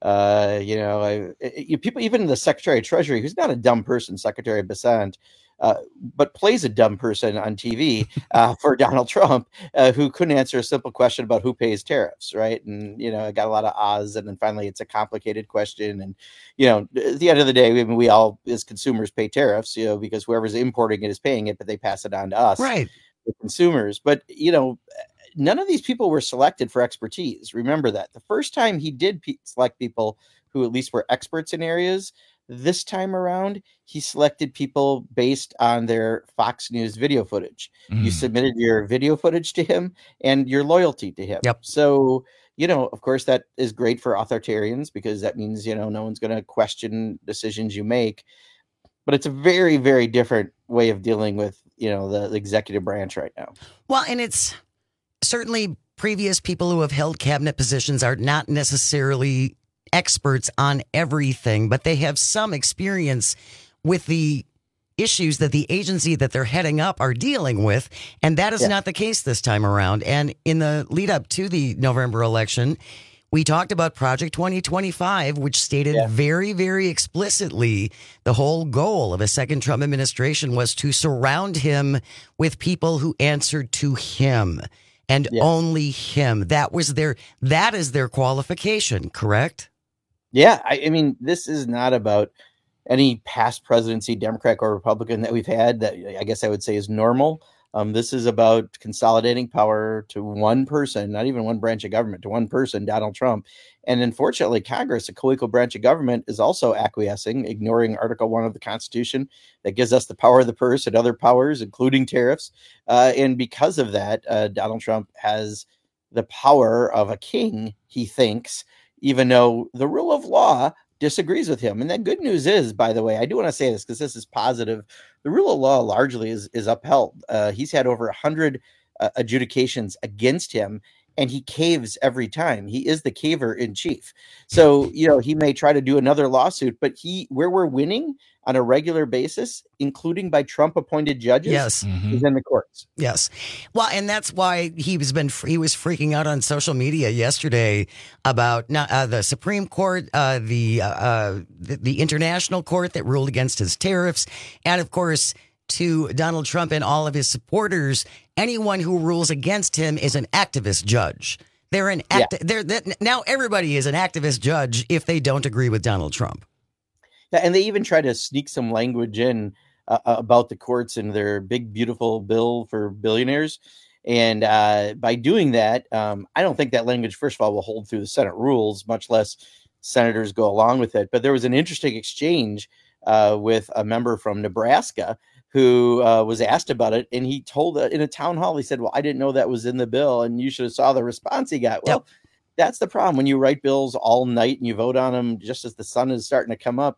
Uh, you know, I, you, people, even the Secretary of Treasury, who's not a dumb person, Secretary Bessent, uh, but plays a dumb person on T V uh, for Donald Trump, uh, who couldn't answer a simple question about who pays tariffs, right? And, you know, it got a lot of ahs, and then finally it's a complicated question. And, you know, at the end of the day, I mean, we all, as consumers, pay tariffs, you know, because whoever's importing it is paying it, but they pass it on to us, Right. the consumers. But, you know, none of these people were selected for expertise. Remember that. The first time he did pe- select people who at least were experts in areas, this time around, he selected people based on their Fox News video footage. Mm. You submitted your video footage to him and your loyalty to him. Yep. So, you know, of course, that is great for authoritarians because that means, you know, no one's going to question decisions you make. But it's a very, very different way of dealing with, you know, the, the executive branch right now. Well, and it's certainly previous people who have held cabinet positions are not necessarily experts on everything, but they have some experience with the issues that the agency that they're heading up are dealing with. And that is Yeah. not the case this time around. And in the lead up to the November election, we talked about Project twenty twenty-five, which stated Yeah. very, very explicitly the whole goal of a second Trump administration was to surround him with people who answered to him and Yeah. only him. That was their, that is their qualification, correct? Yeah, I, I mean, this is not about any past presidency, Democrat or Republican, that we've had that I guess I would say is normal. Um, this is about consolidating power to one person, not even one branch of government, to one person, Donald Trump. And unfortunately, Congress, a co-equal branch of government, is also acquiescing, ignoring Article One of the Constitution that gives us the power of the purse and other powers, including tariffs. Uh, and because of that, uh, Donald Trump has the power of a king, he thinks, even though the rule of law disagrees with him. And the good news is, by the way, I do want to say this because this is positive. The rule of law largely is, is upheld. Uh, he's had over one hundred uh, adjudications against him, and he caves every time. He is the caver in chief. So, you know, he may try to do another lawsuit, but he, where we're winning on a regular basis, including by Trump appointed judges, Yes. is in the courts. Yes. Well, and that's why he was been he was freaking out on social media yesterday about not, uh, the Supreme Court, uh, the, uh, uh, the the international court that ruled against his tariffs, and of course to Donald Trump and all of his supporters. Anyone who rules against him is an activist judge. They're an act. Yeah. They're that now everybody is an activist judge if they don't agree with Donald Trump. Yeah, and they even try to sneak some language in uh, about the courts in their big, beautiful bill for billionaires. And uh, by doing that, um, I don't think that language, first of all, will hold through the Senate rules, much less senators go along with it. But there was an interesting exchange uh, with a member from Nebraska who uh, was asked about it. And he told uh, in a town hall, he said, well, I didn't know that was in the bill. And you should have saw the response he got. Well, Yep. that's the problem. When you write bills all night and you vote on them just as the sun is starting to come up,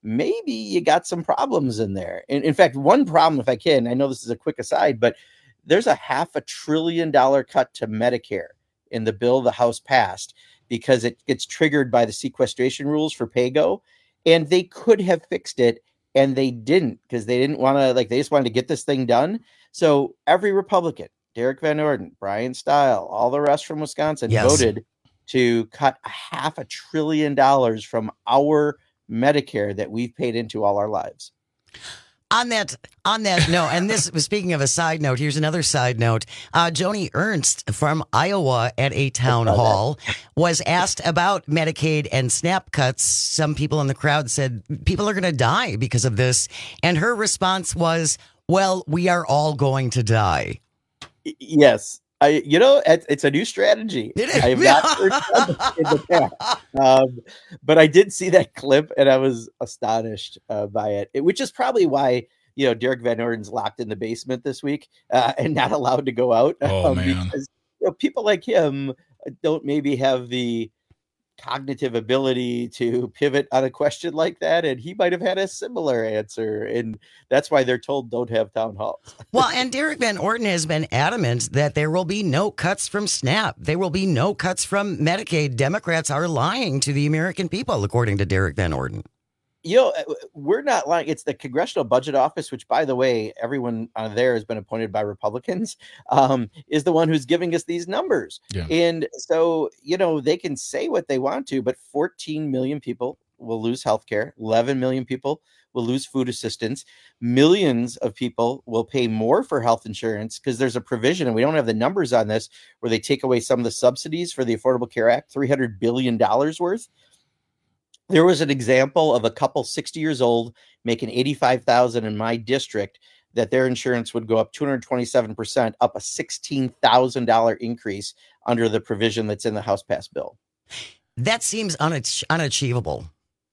maybe you got some problems in there. In, in fact, one problem, if I can, I know this is a quick aside, but there's a half a trillion dollar cut to Medicare in the bill the House passed because it gets triggered by the sequestration rules for PAYGO, and they could have fixed it, and they didn't because they didn't want to, like, they just wanted to get this thing done. So every Republican, Derek Van Orden, Brian Stile, all the rest from Wisconsin Yes. voted to cut a half a trillion dollars from our Medicare that we've paid into all our lives. On that, on that note, and this was speaking of a side note, here's another side note. Uh, Joni Ernst from Iowa at a town hall was asked about Medicaid and SNAP cuts. Some people in the crowd said people are going to die because of this. And her response was, well, we are all going to die. Yes. I, you know, it's, it's a new strategy. I have not heard that in the past. Um, but I did see that clip and I was astonished uh, by it, it, which is probably why, you know, Derek Van Orden's locked in the basement this week uh, and not allowed to go out. Oh, um, man. Because, you know, people like him don't maybe have the cognitive ability to pivot on a question like that, and he might have had a similar answer, and that's why they're told don't have town halls. Well, and Derek Van Orden has been adamant that there will be no cuts from SNAP. There will be no cuts from Medicaid. Democrats are lying to the American people, according to Derek Van Orden. You know, we're not lying. It's the Congressional Budget Office, which, by the way, everyone on there has been appointed by Republicans, um, is the one who's giving us these numbers. Yeah. And so, you know, they can say what they want to, but fourteen million people will lose health care. eleven million people will lose food assistance. Millions of people will pay more for health insurance because there's a provision, and we don't have the numbers on this, where they take away some of the subsidies for the Affordable Care Act, three hundred billion dollars worth. There was an example of a couple sixty years old making eighty-five thousand dollars in my district that their insurance would go up two hundred twenty-seven percent, up a sixteen thousand dollars increase under the provision that's in the House passed bill. That seems unach- unachievable.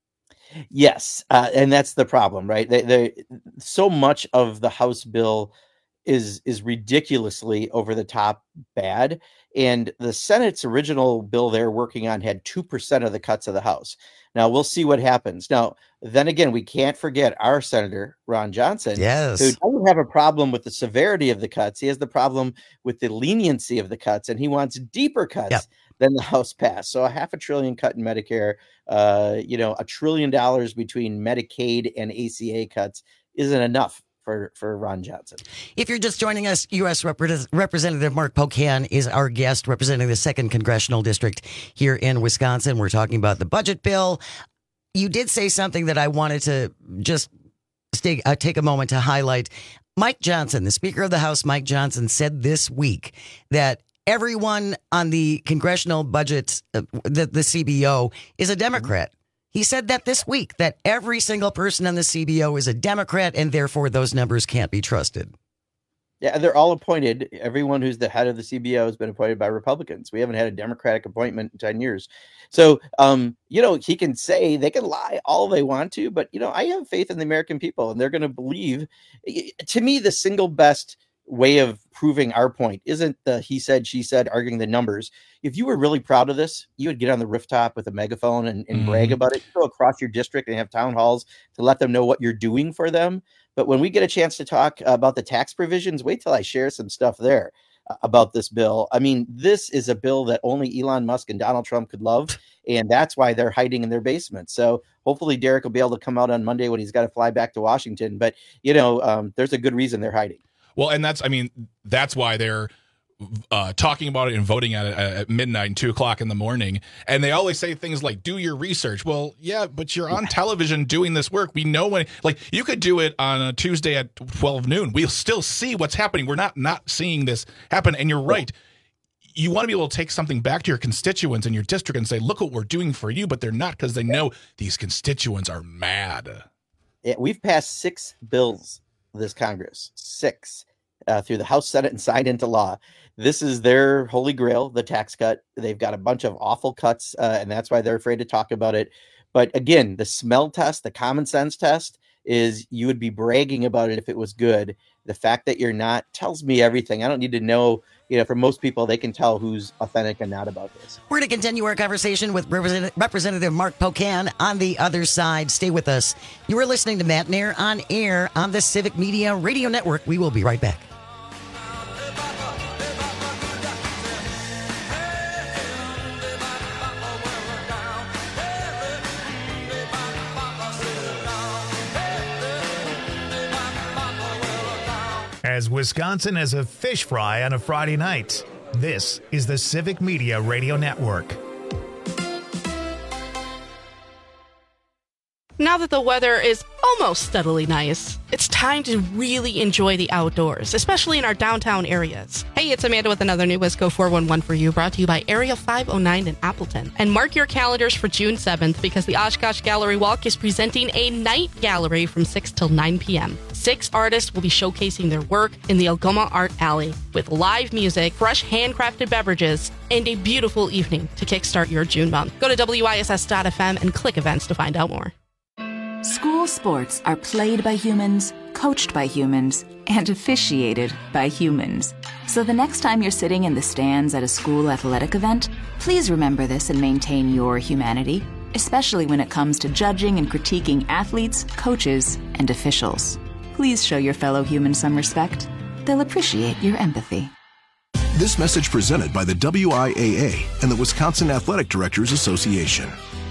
Yes, uh, and that's the problem, right? They, they, so much of the House bill is is ridiculously over the top bad. And the Senate's original bill they're working on had two percent of the cuts of the House. Now, we'll see what happens. Now, then again, we can't forget our Senator, Ron Johnson, yes. who doesn't have a problem with the severity of the cuts. He has the problem with the leniency of the cuts, and he wants deeper cuts yep. than the House passed. So a half a trillion cut in Medicare, uh, you know, a trillion dollars between Medicaid and A C A cuts isn't enough for, for Ron Johnson. If you're just joining us, U S Rep- Representative Mark Pocan is our guest representing the second Congressional District here in Wisconsin. We're talking about the budget bill. You did say something that I wanted to just stay, uh, take a moment to highlight. Mike Johnson, the Speaker of the House, Mike Johnson, said this week that everyone on the Congressional Budget, uh, the, the C B O, is a Democrat. He said that this week, that every single person on the C B O is a Democrat, and therefore those numbers can't be trusted. Yeah, they're all appointed. Everyone who's the head of the C B O has been appointed by Republicans. We haven't had a Democratic appointment in ten years. So, um, you know, he can say, they can lie all they want to, but, you know, I have faith in the American people, and they're going to believe. To me, the single best way of proving our point isn't the he said, she said, arguing the numbers. If you were really proud of this, you would get on the rooftop with a megaphone and, and mm-hmm. brag about it. Go across your district and have town halls to let them know what you're doing for them. But when we get a chance to talk about the tax provisions, wait till I share some stuff there uh, about this bill. I mean, this is a bill that only Elon Musk and Donald Trump could love, and that's why they're hiding in their basement. So hopefully Derek will be able to come out on Monday when he's got to fly back to Washington. But, you know, um, there's a good reason they're hiding. Well, and that's, I mean, that's why they're uh, talking about it and voting at it at midnight and two o'clock in the morning. And they always say things like, do your research. Well, yeah, but you're on television doing this work. We know when, like, you could do it on a Tuesday at twelve noon. We'll still see what's happening. We're not not seeing this happen. And you're right. You want to be able to take something back to your constituents in your district and say, look what we're doing for you. But they're not, because they know these constituents are mad. Yeah, we've passed six bills this Congress, six uh, through the House, Senate, and signed into law. This is their holy grail, the tax cut. They've got a bunch of awful cuts, uh, and that's why they're afraid to talk about it. But again, the smell test, the common sense test, is you would be bragging about it if it was good. The fact that you're not tells me everything. I don't need to know, you know, for most people, they can tell who's authentic and not about this. We're going to continue our conversation with Represent- Representative Mark Pocan on the other side. Stay with us. You are listening to Matt Nair on air on the Civic Media Radio Network. We will be right back. As Wisconsin as a fish fry on a Friday night, this is the Civic Media Radio Network. Now that the weather is almost steadily nice, it's time to really enjoy the outdoors, especially in our downtown areas. Hey, it's Amanda with another new Wisco four one one for you, brought to you by Area five oh nine in Appleton. And mark your calendars for June seventh, because the Oshkosh Gallery Walk is presenting a night gallery from six till nine p.m. Six artists will be showcasing their work in the Algoma Art Alley with live music, fresh handcrafted beverages, and a beautiful evening to kickstart your June month. Go to W I S S dot F M and click events to find out more. School sports are played by humans, coached by humans, and officiated by humans. So the next time you're sitting in the stands at a school athletic event, please remember this and maintain your humanity, especially when it comes to judging and critiquing athletes, coaches, and officials. Please show your fellow humans some respect. They'll appreciate your empathy. This message presented by the W I A A and the Wisconsin Athletic Directors Association.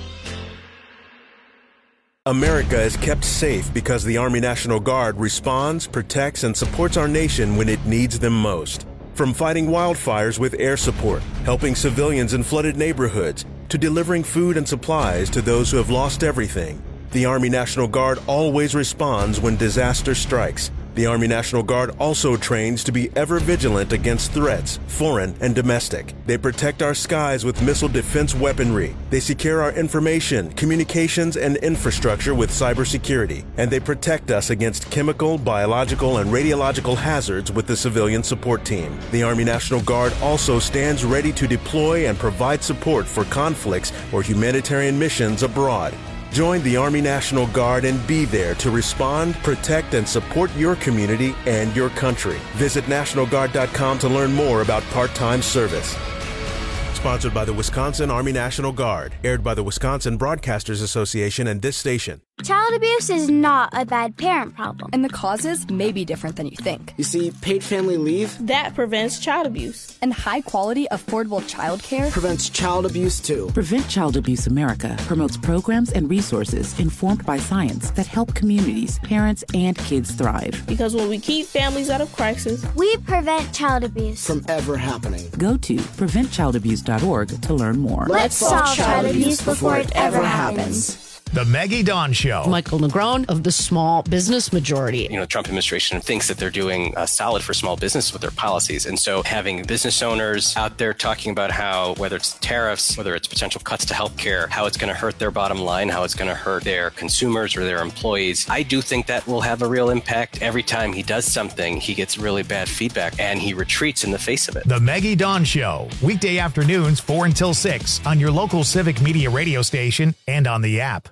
America is kept safe because the Army National Guard responds, protects, and supports our nation when it needs them most. From fighting wildfires with air support, helping civilians in flooded neighborhoods, to delivering food and supplies to those who have lost everything, the Army National Guard always responds when disaster strikes. The Army National Guard also trains to be ever vigilant against threats, foreign and domestic. They protect our skies with missile defense weaponry. They secure our information, communications, and infrastructure with cybersecurity. And they protect us against chemical, biological, and radiological hazards with the civilian support team. The Army National Guard also stands ready to deploy and provide support for conflicts or humanitarian missions abroad. Join the Army National Guard and be there to respond, protect, and support your community and your country. Visit National Guard dot com to learn more about part-time service. Sponsored by the Wisconsin Army National Guard. Aired by the Wisconsin Broadcasters Association and this station. Child abuse is not a bad parent problem. And the causes may be different than you think. You see, paid family leave That prevents child abuse. And high-quality, affordable child care prevents child abuse, too. Prevent Child Abuse America promotes programs and resources informed by science that help communities, parents, and kids thrive. Because when we keep families out of crisis, we prevent child abuse from ever happening. Go to prevent child abuse dot org to learn more. Let's solve child abuse before it ever happens. The Maggie Dawn Show. Michael Negron of the Small Business Majority. You know, the Trump administration thinks that they're doing uh, solid for small business with their policies. And so having business owners out there talking about how, whether it's tariffs, whether it's potential cuts to healthcare, how it's going to hurt their bottom line, how it's going to hurt their consumers or their employees, I do think that will have a real impact. Every time he does something, he gets really bad feedback and he retreats in the face of it. The Maggie Dawn Show. Weekday afternoons, four until six on your local Civic Media radio station and on the app.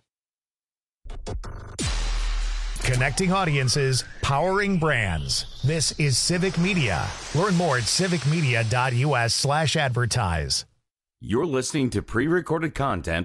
Connecting audiences, powering brands. This is Civic Media. Learn more at civic media dot u s slash advertise. You're listening to pre-recorded content.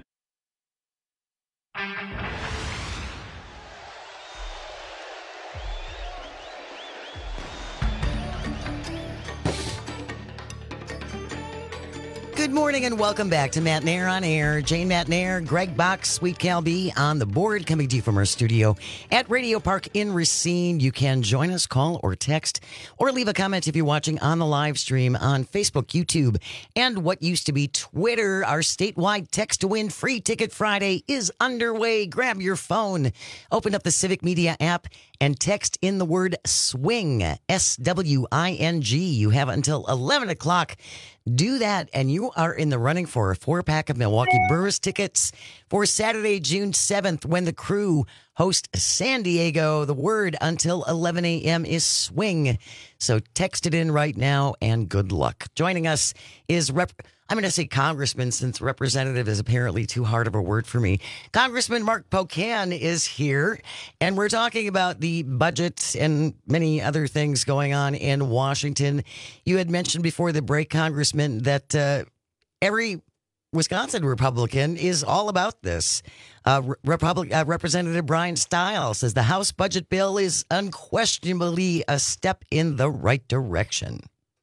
Good morning and welcome back to Matt Nair on Air. Jane Matt Nair, Greg Bach, Sweet Cal B on the board, coming to you from our studio at Radio Park in Racine. You can join us, call or text, or leave a comment if you're watching on the live stream on Facebook, YouTube, and what used to be Twitter. Our statewide Text to Win Free Ticket Friday is underway. Grab your phone, open up the Civic Media app, and text in the word SWING, S W I N G. You have until eleven o'clock. Do that, and you are in the running for a four-pack of Milwaukee Brewers tickets for Saturday, June seventh, when the Crew host San Diego. The word until eleven a.m. is SWING. So text it in right now, and good luck. Joining us is Rep- I'm going to say congressman since representative is apparently too hard of a word for me. Congressman Mark Pocan is here, and we're talking about the budget and many other things going on in Washington. You had mentioned before the break, Congressman, that uh, every Wisconsin Republican is all about this. Uh, Republic, uh, Representative Brian Stiles says the House budget bill is unquestionably a step in the right direction.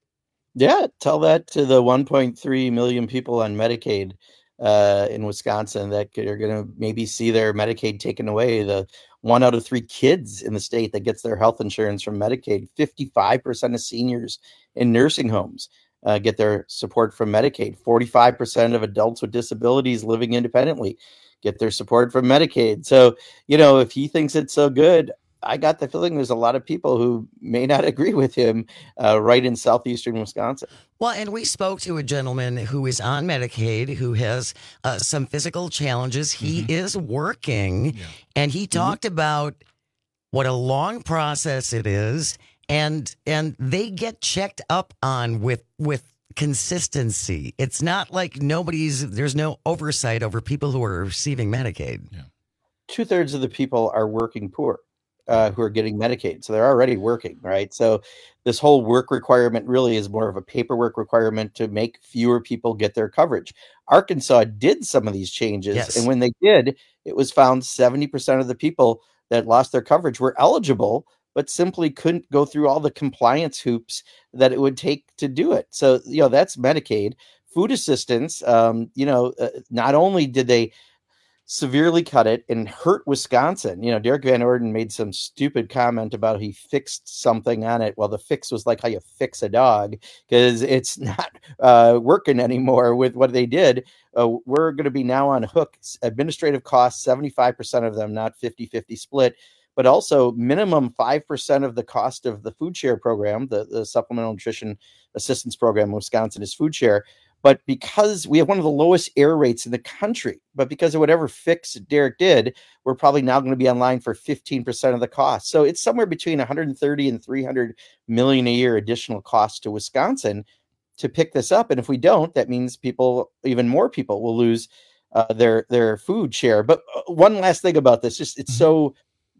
Yeah, tell that to the one point three million people on Medicaid uh, in Wisconsin that are going to maybe see their Medicaid taken away. The one out of three kids in the state that gets their health insurance from Medicaid, fifty-five percent of seniors in nursing homes uh, get their support from Medicaid. forty-five percent of adults with disabilities living independently get their support from Medicaid. So, you know, if he thinks it's so good, I got the feeling there's a lot of people who may not agree with him uh, right in southeastern Wisconsin. Well, and we spoke to a gentleman who is on Medicaid, who has uh, some physical challenges. He mm-hmm. is working, yeah. and he talked mm-hmm. about what a long process it is, and and they get checked up on with with consistency. It's not like nobody's, there's no oversight over people who are receiving Medicaid. Yeah. Two thirds of the people are working poor. Uh, who are getting Medicaid. So they're already working, right? So this whole work requirement really is more of a paperwork requirement to make fewer people get their coverage. Arkansas did some of these changes. Yes. And when they did, it was found seventy percent of the people that lost their coverage were eligible, but simply couldn't go through all the compliance hoops that it would take to do it. So, you know, that's Medicaid. Food assistance, um, you know, uh, not only did they severely cut it and hurt Wisconsin. You know, Derek Van Orden made some stupid comment about he fixed something on it. Well, the fix was like how you fix a dog, because it's not uh, working anymore with what they did. Uh, we're going to be now on hook. Administrative costs, seventy-five percent of them, not fifty-fifty split, but also minimum five percent of the cost of the food share program, the, the Supplemental Nutrition Assistance Program in Wisconsin is food share. But because we have one of the lowest error rates in the country, but because of whatever fix Derek did, we're probably now going to be online for fifteen percent of the cost. So it's somewhere between one hundred thirty and three hundred million a year additional cost to Wisconsin to pick this up. And if we don't, that means people, even more people will lose uh, their, their food share. But one last thing about this, just it's so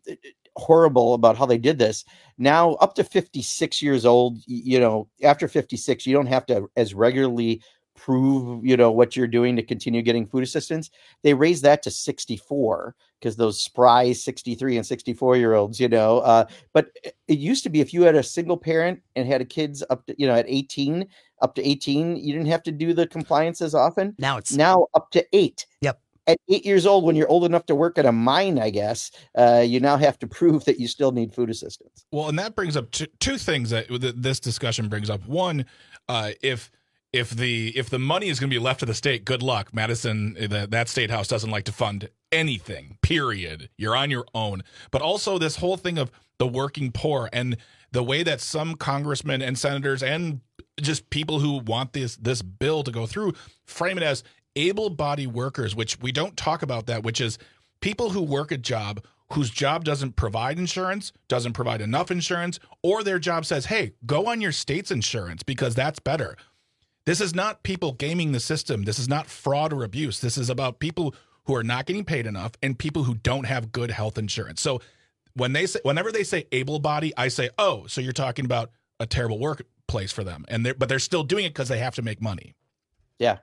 horrible about how they did this. Now up to fifty-six years old, you know, after fifty-six, you don't have to as regularly prove, you know, what you're doing to continue getting food assistance. They raised that to sixty-four because those spry sixty-three and sixty-four year olds, you know, uh, but it used to be if you had a single parent and had a kids up to, you know, at eighteen, up to eighteen, you didn't have to do the compliance as often. Now it's now up to eight. Yep. At eight years old, when you're old enough to work at a mine, I guess, uh, you now have to prove that you still need food assistance. Well, and that brings up two, two things that this discussion brings up. One, uh, if If the if the money is going to be left to the state, good luck. Madison, the, that state house doesn't like to fund anything, period. You're on your own. But also this whole thing of the working poor and the way that some congressmen and senators and just people who want this this bill to go through frame it as able-bodied workers, which we don't talk about that, which is people who work a job whose job doesn't provide insurance, doesn't provide enough insurance, or their job says, hey, go on your state's insurance because that's better. This is not people gaming the system. This is not fraud or abuse. This is about people who are not getting paid enough and people who don't have good health insurance. So when they say, whenever they say able-bodied, I say, oh, so you're talking about a terrible workplace for them. And they're, but they're still doing it because they have to make money. Yeah.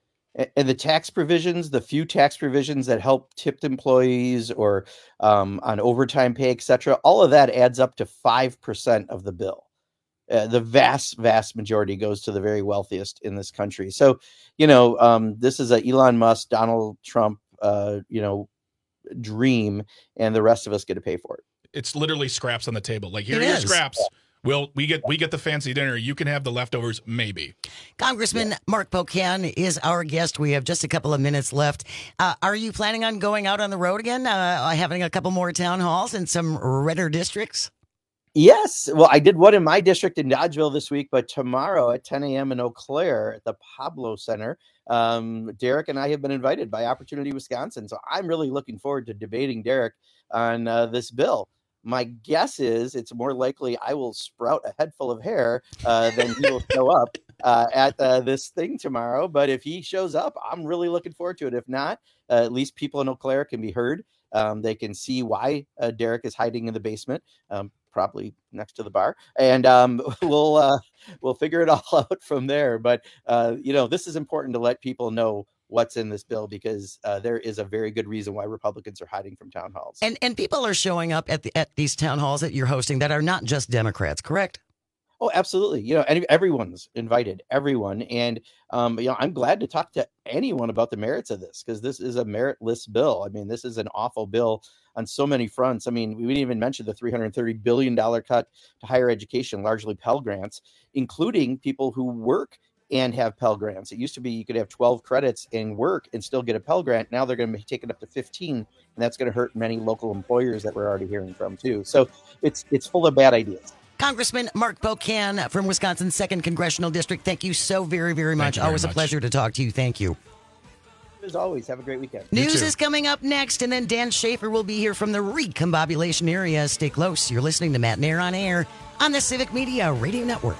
And the tax provisions, the few tax provisions that help tipped employees or um, on overtime pay, et cetera, all of that adds up to five percent of the bill. Uh, the vast, vast majority goes to the very wealthiest in this country. So, you know, um, this is a Elon Musk, Donald Trump, uh, you know, dream, and the rest of us get to pay for it. It's literally scraps on the table. Like, here are your scraps. Well, we get we get the fancy dinner. You can have the leftovers, maybe. Congressman yeah. Mark Pocan is our guest. We have just a couple of minutes left. Uh, are you planning on going out on the road again, uh, having a couple more town halls in some redder districts? Yes. Well, I did one in my district in Dodgeville this week, but tomorrow at ten a.m. in Eau Claire at the Pablo Center, um, Derek and I have been invited by Opportunity Wisconsin. So I'm really looking forward to debating Derek on uh, this bill. My guess is it's more likely I will sprout a head full of hair uh, than he will show up. uh, at uh, this thing tomorrow. But if he shows up, I'm really looking forward to it. If not, uh, at least people in Eau Claire can be heard. Um, they can see why uh, Derek is hiding in the basement, um, probably next to the bar, and um, we'll uh, we'll figure it all out from there. But uh, you know, this is important to let people know what's in this bill, because uh, there is a very good reason why Republicans are hiding from town halls. And and people are showing up at the, at these town halls that you're hosting that are not just Democrats, correct? Oh, absolutely. You know, any, everyone's invited, everyone. And, um, you know, I'm glad to talk to anyone about the merits of this, because this is a meritless bill. I mean, this is an awful bill on so many fronts. I mean, we didn't even mention the three hundred thirty billion dollars cut to higher education, largely Pell Grants, including people who work and have Pell Grants. It used to be you could have twelve credits and work and still get a Pell Grant. Now they're going to be taken up to fifteen, and that's going to hurt many local employers that we're already hearing from, too. So it's it's full of bad ideas. Congressman Mark Pocan from Wisconsin's second Congressional District, thank you so very, very much. Very always much. a pleasure to talk to you. Thank you. As always, have a great weekend. News is coming up next, and then Dan Schaefer will be here from the recombobulation area. Stay close. You're listening to Matt Nair on Air on the Civic Media Radio Network.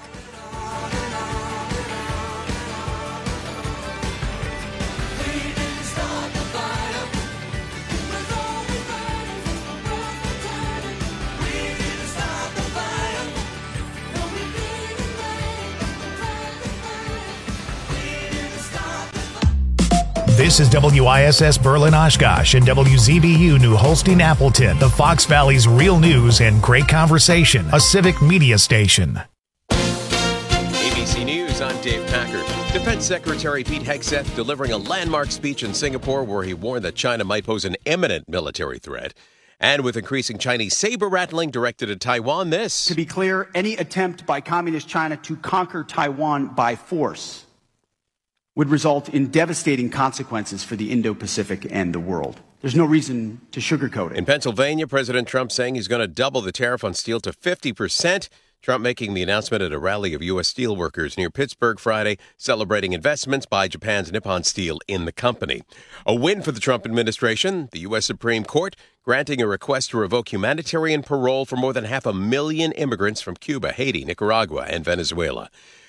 This is W I S S Berlin Oshkosh and W Z B U New Holstein Appleton, the Fox Valley's real news and great conversation, a civic media station. A B C News, I'm Dave Packard. Defense Secretary Pete Hegseth delivering a landmark speech in Singapore where he warned that China might pose an imminent military threat. And with increasing Chinese saber-rattling directed at Taiwan, this... To be clear, any attempt by Communist China to conquer Taiwan by force would result in devastating consequences for the Indo-Pacific and the world. There's no reason to sugarcoat it. In Pennsylvania, President Trump saying he's going to double the tariff on steel to fifty percent. Trump making the announcement at a rally of U S steel workers near Pittsburgh Friday, celebrating investments by Japan's Nippon Steel in the company. A win for the Trump administration. The U S Supreme Court granting a request to revoke humanitarian parole for more than half a million immigrants from Cuba, Haiti, Nicaragua, and Venezuela.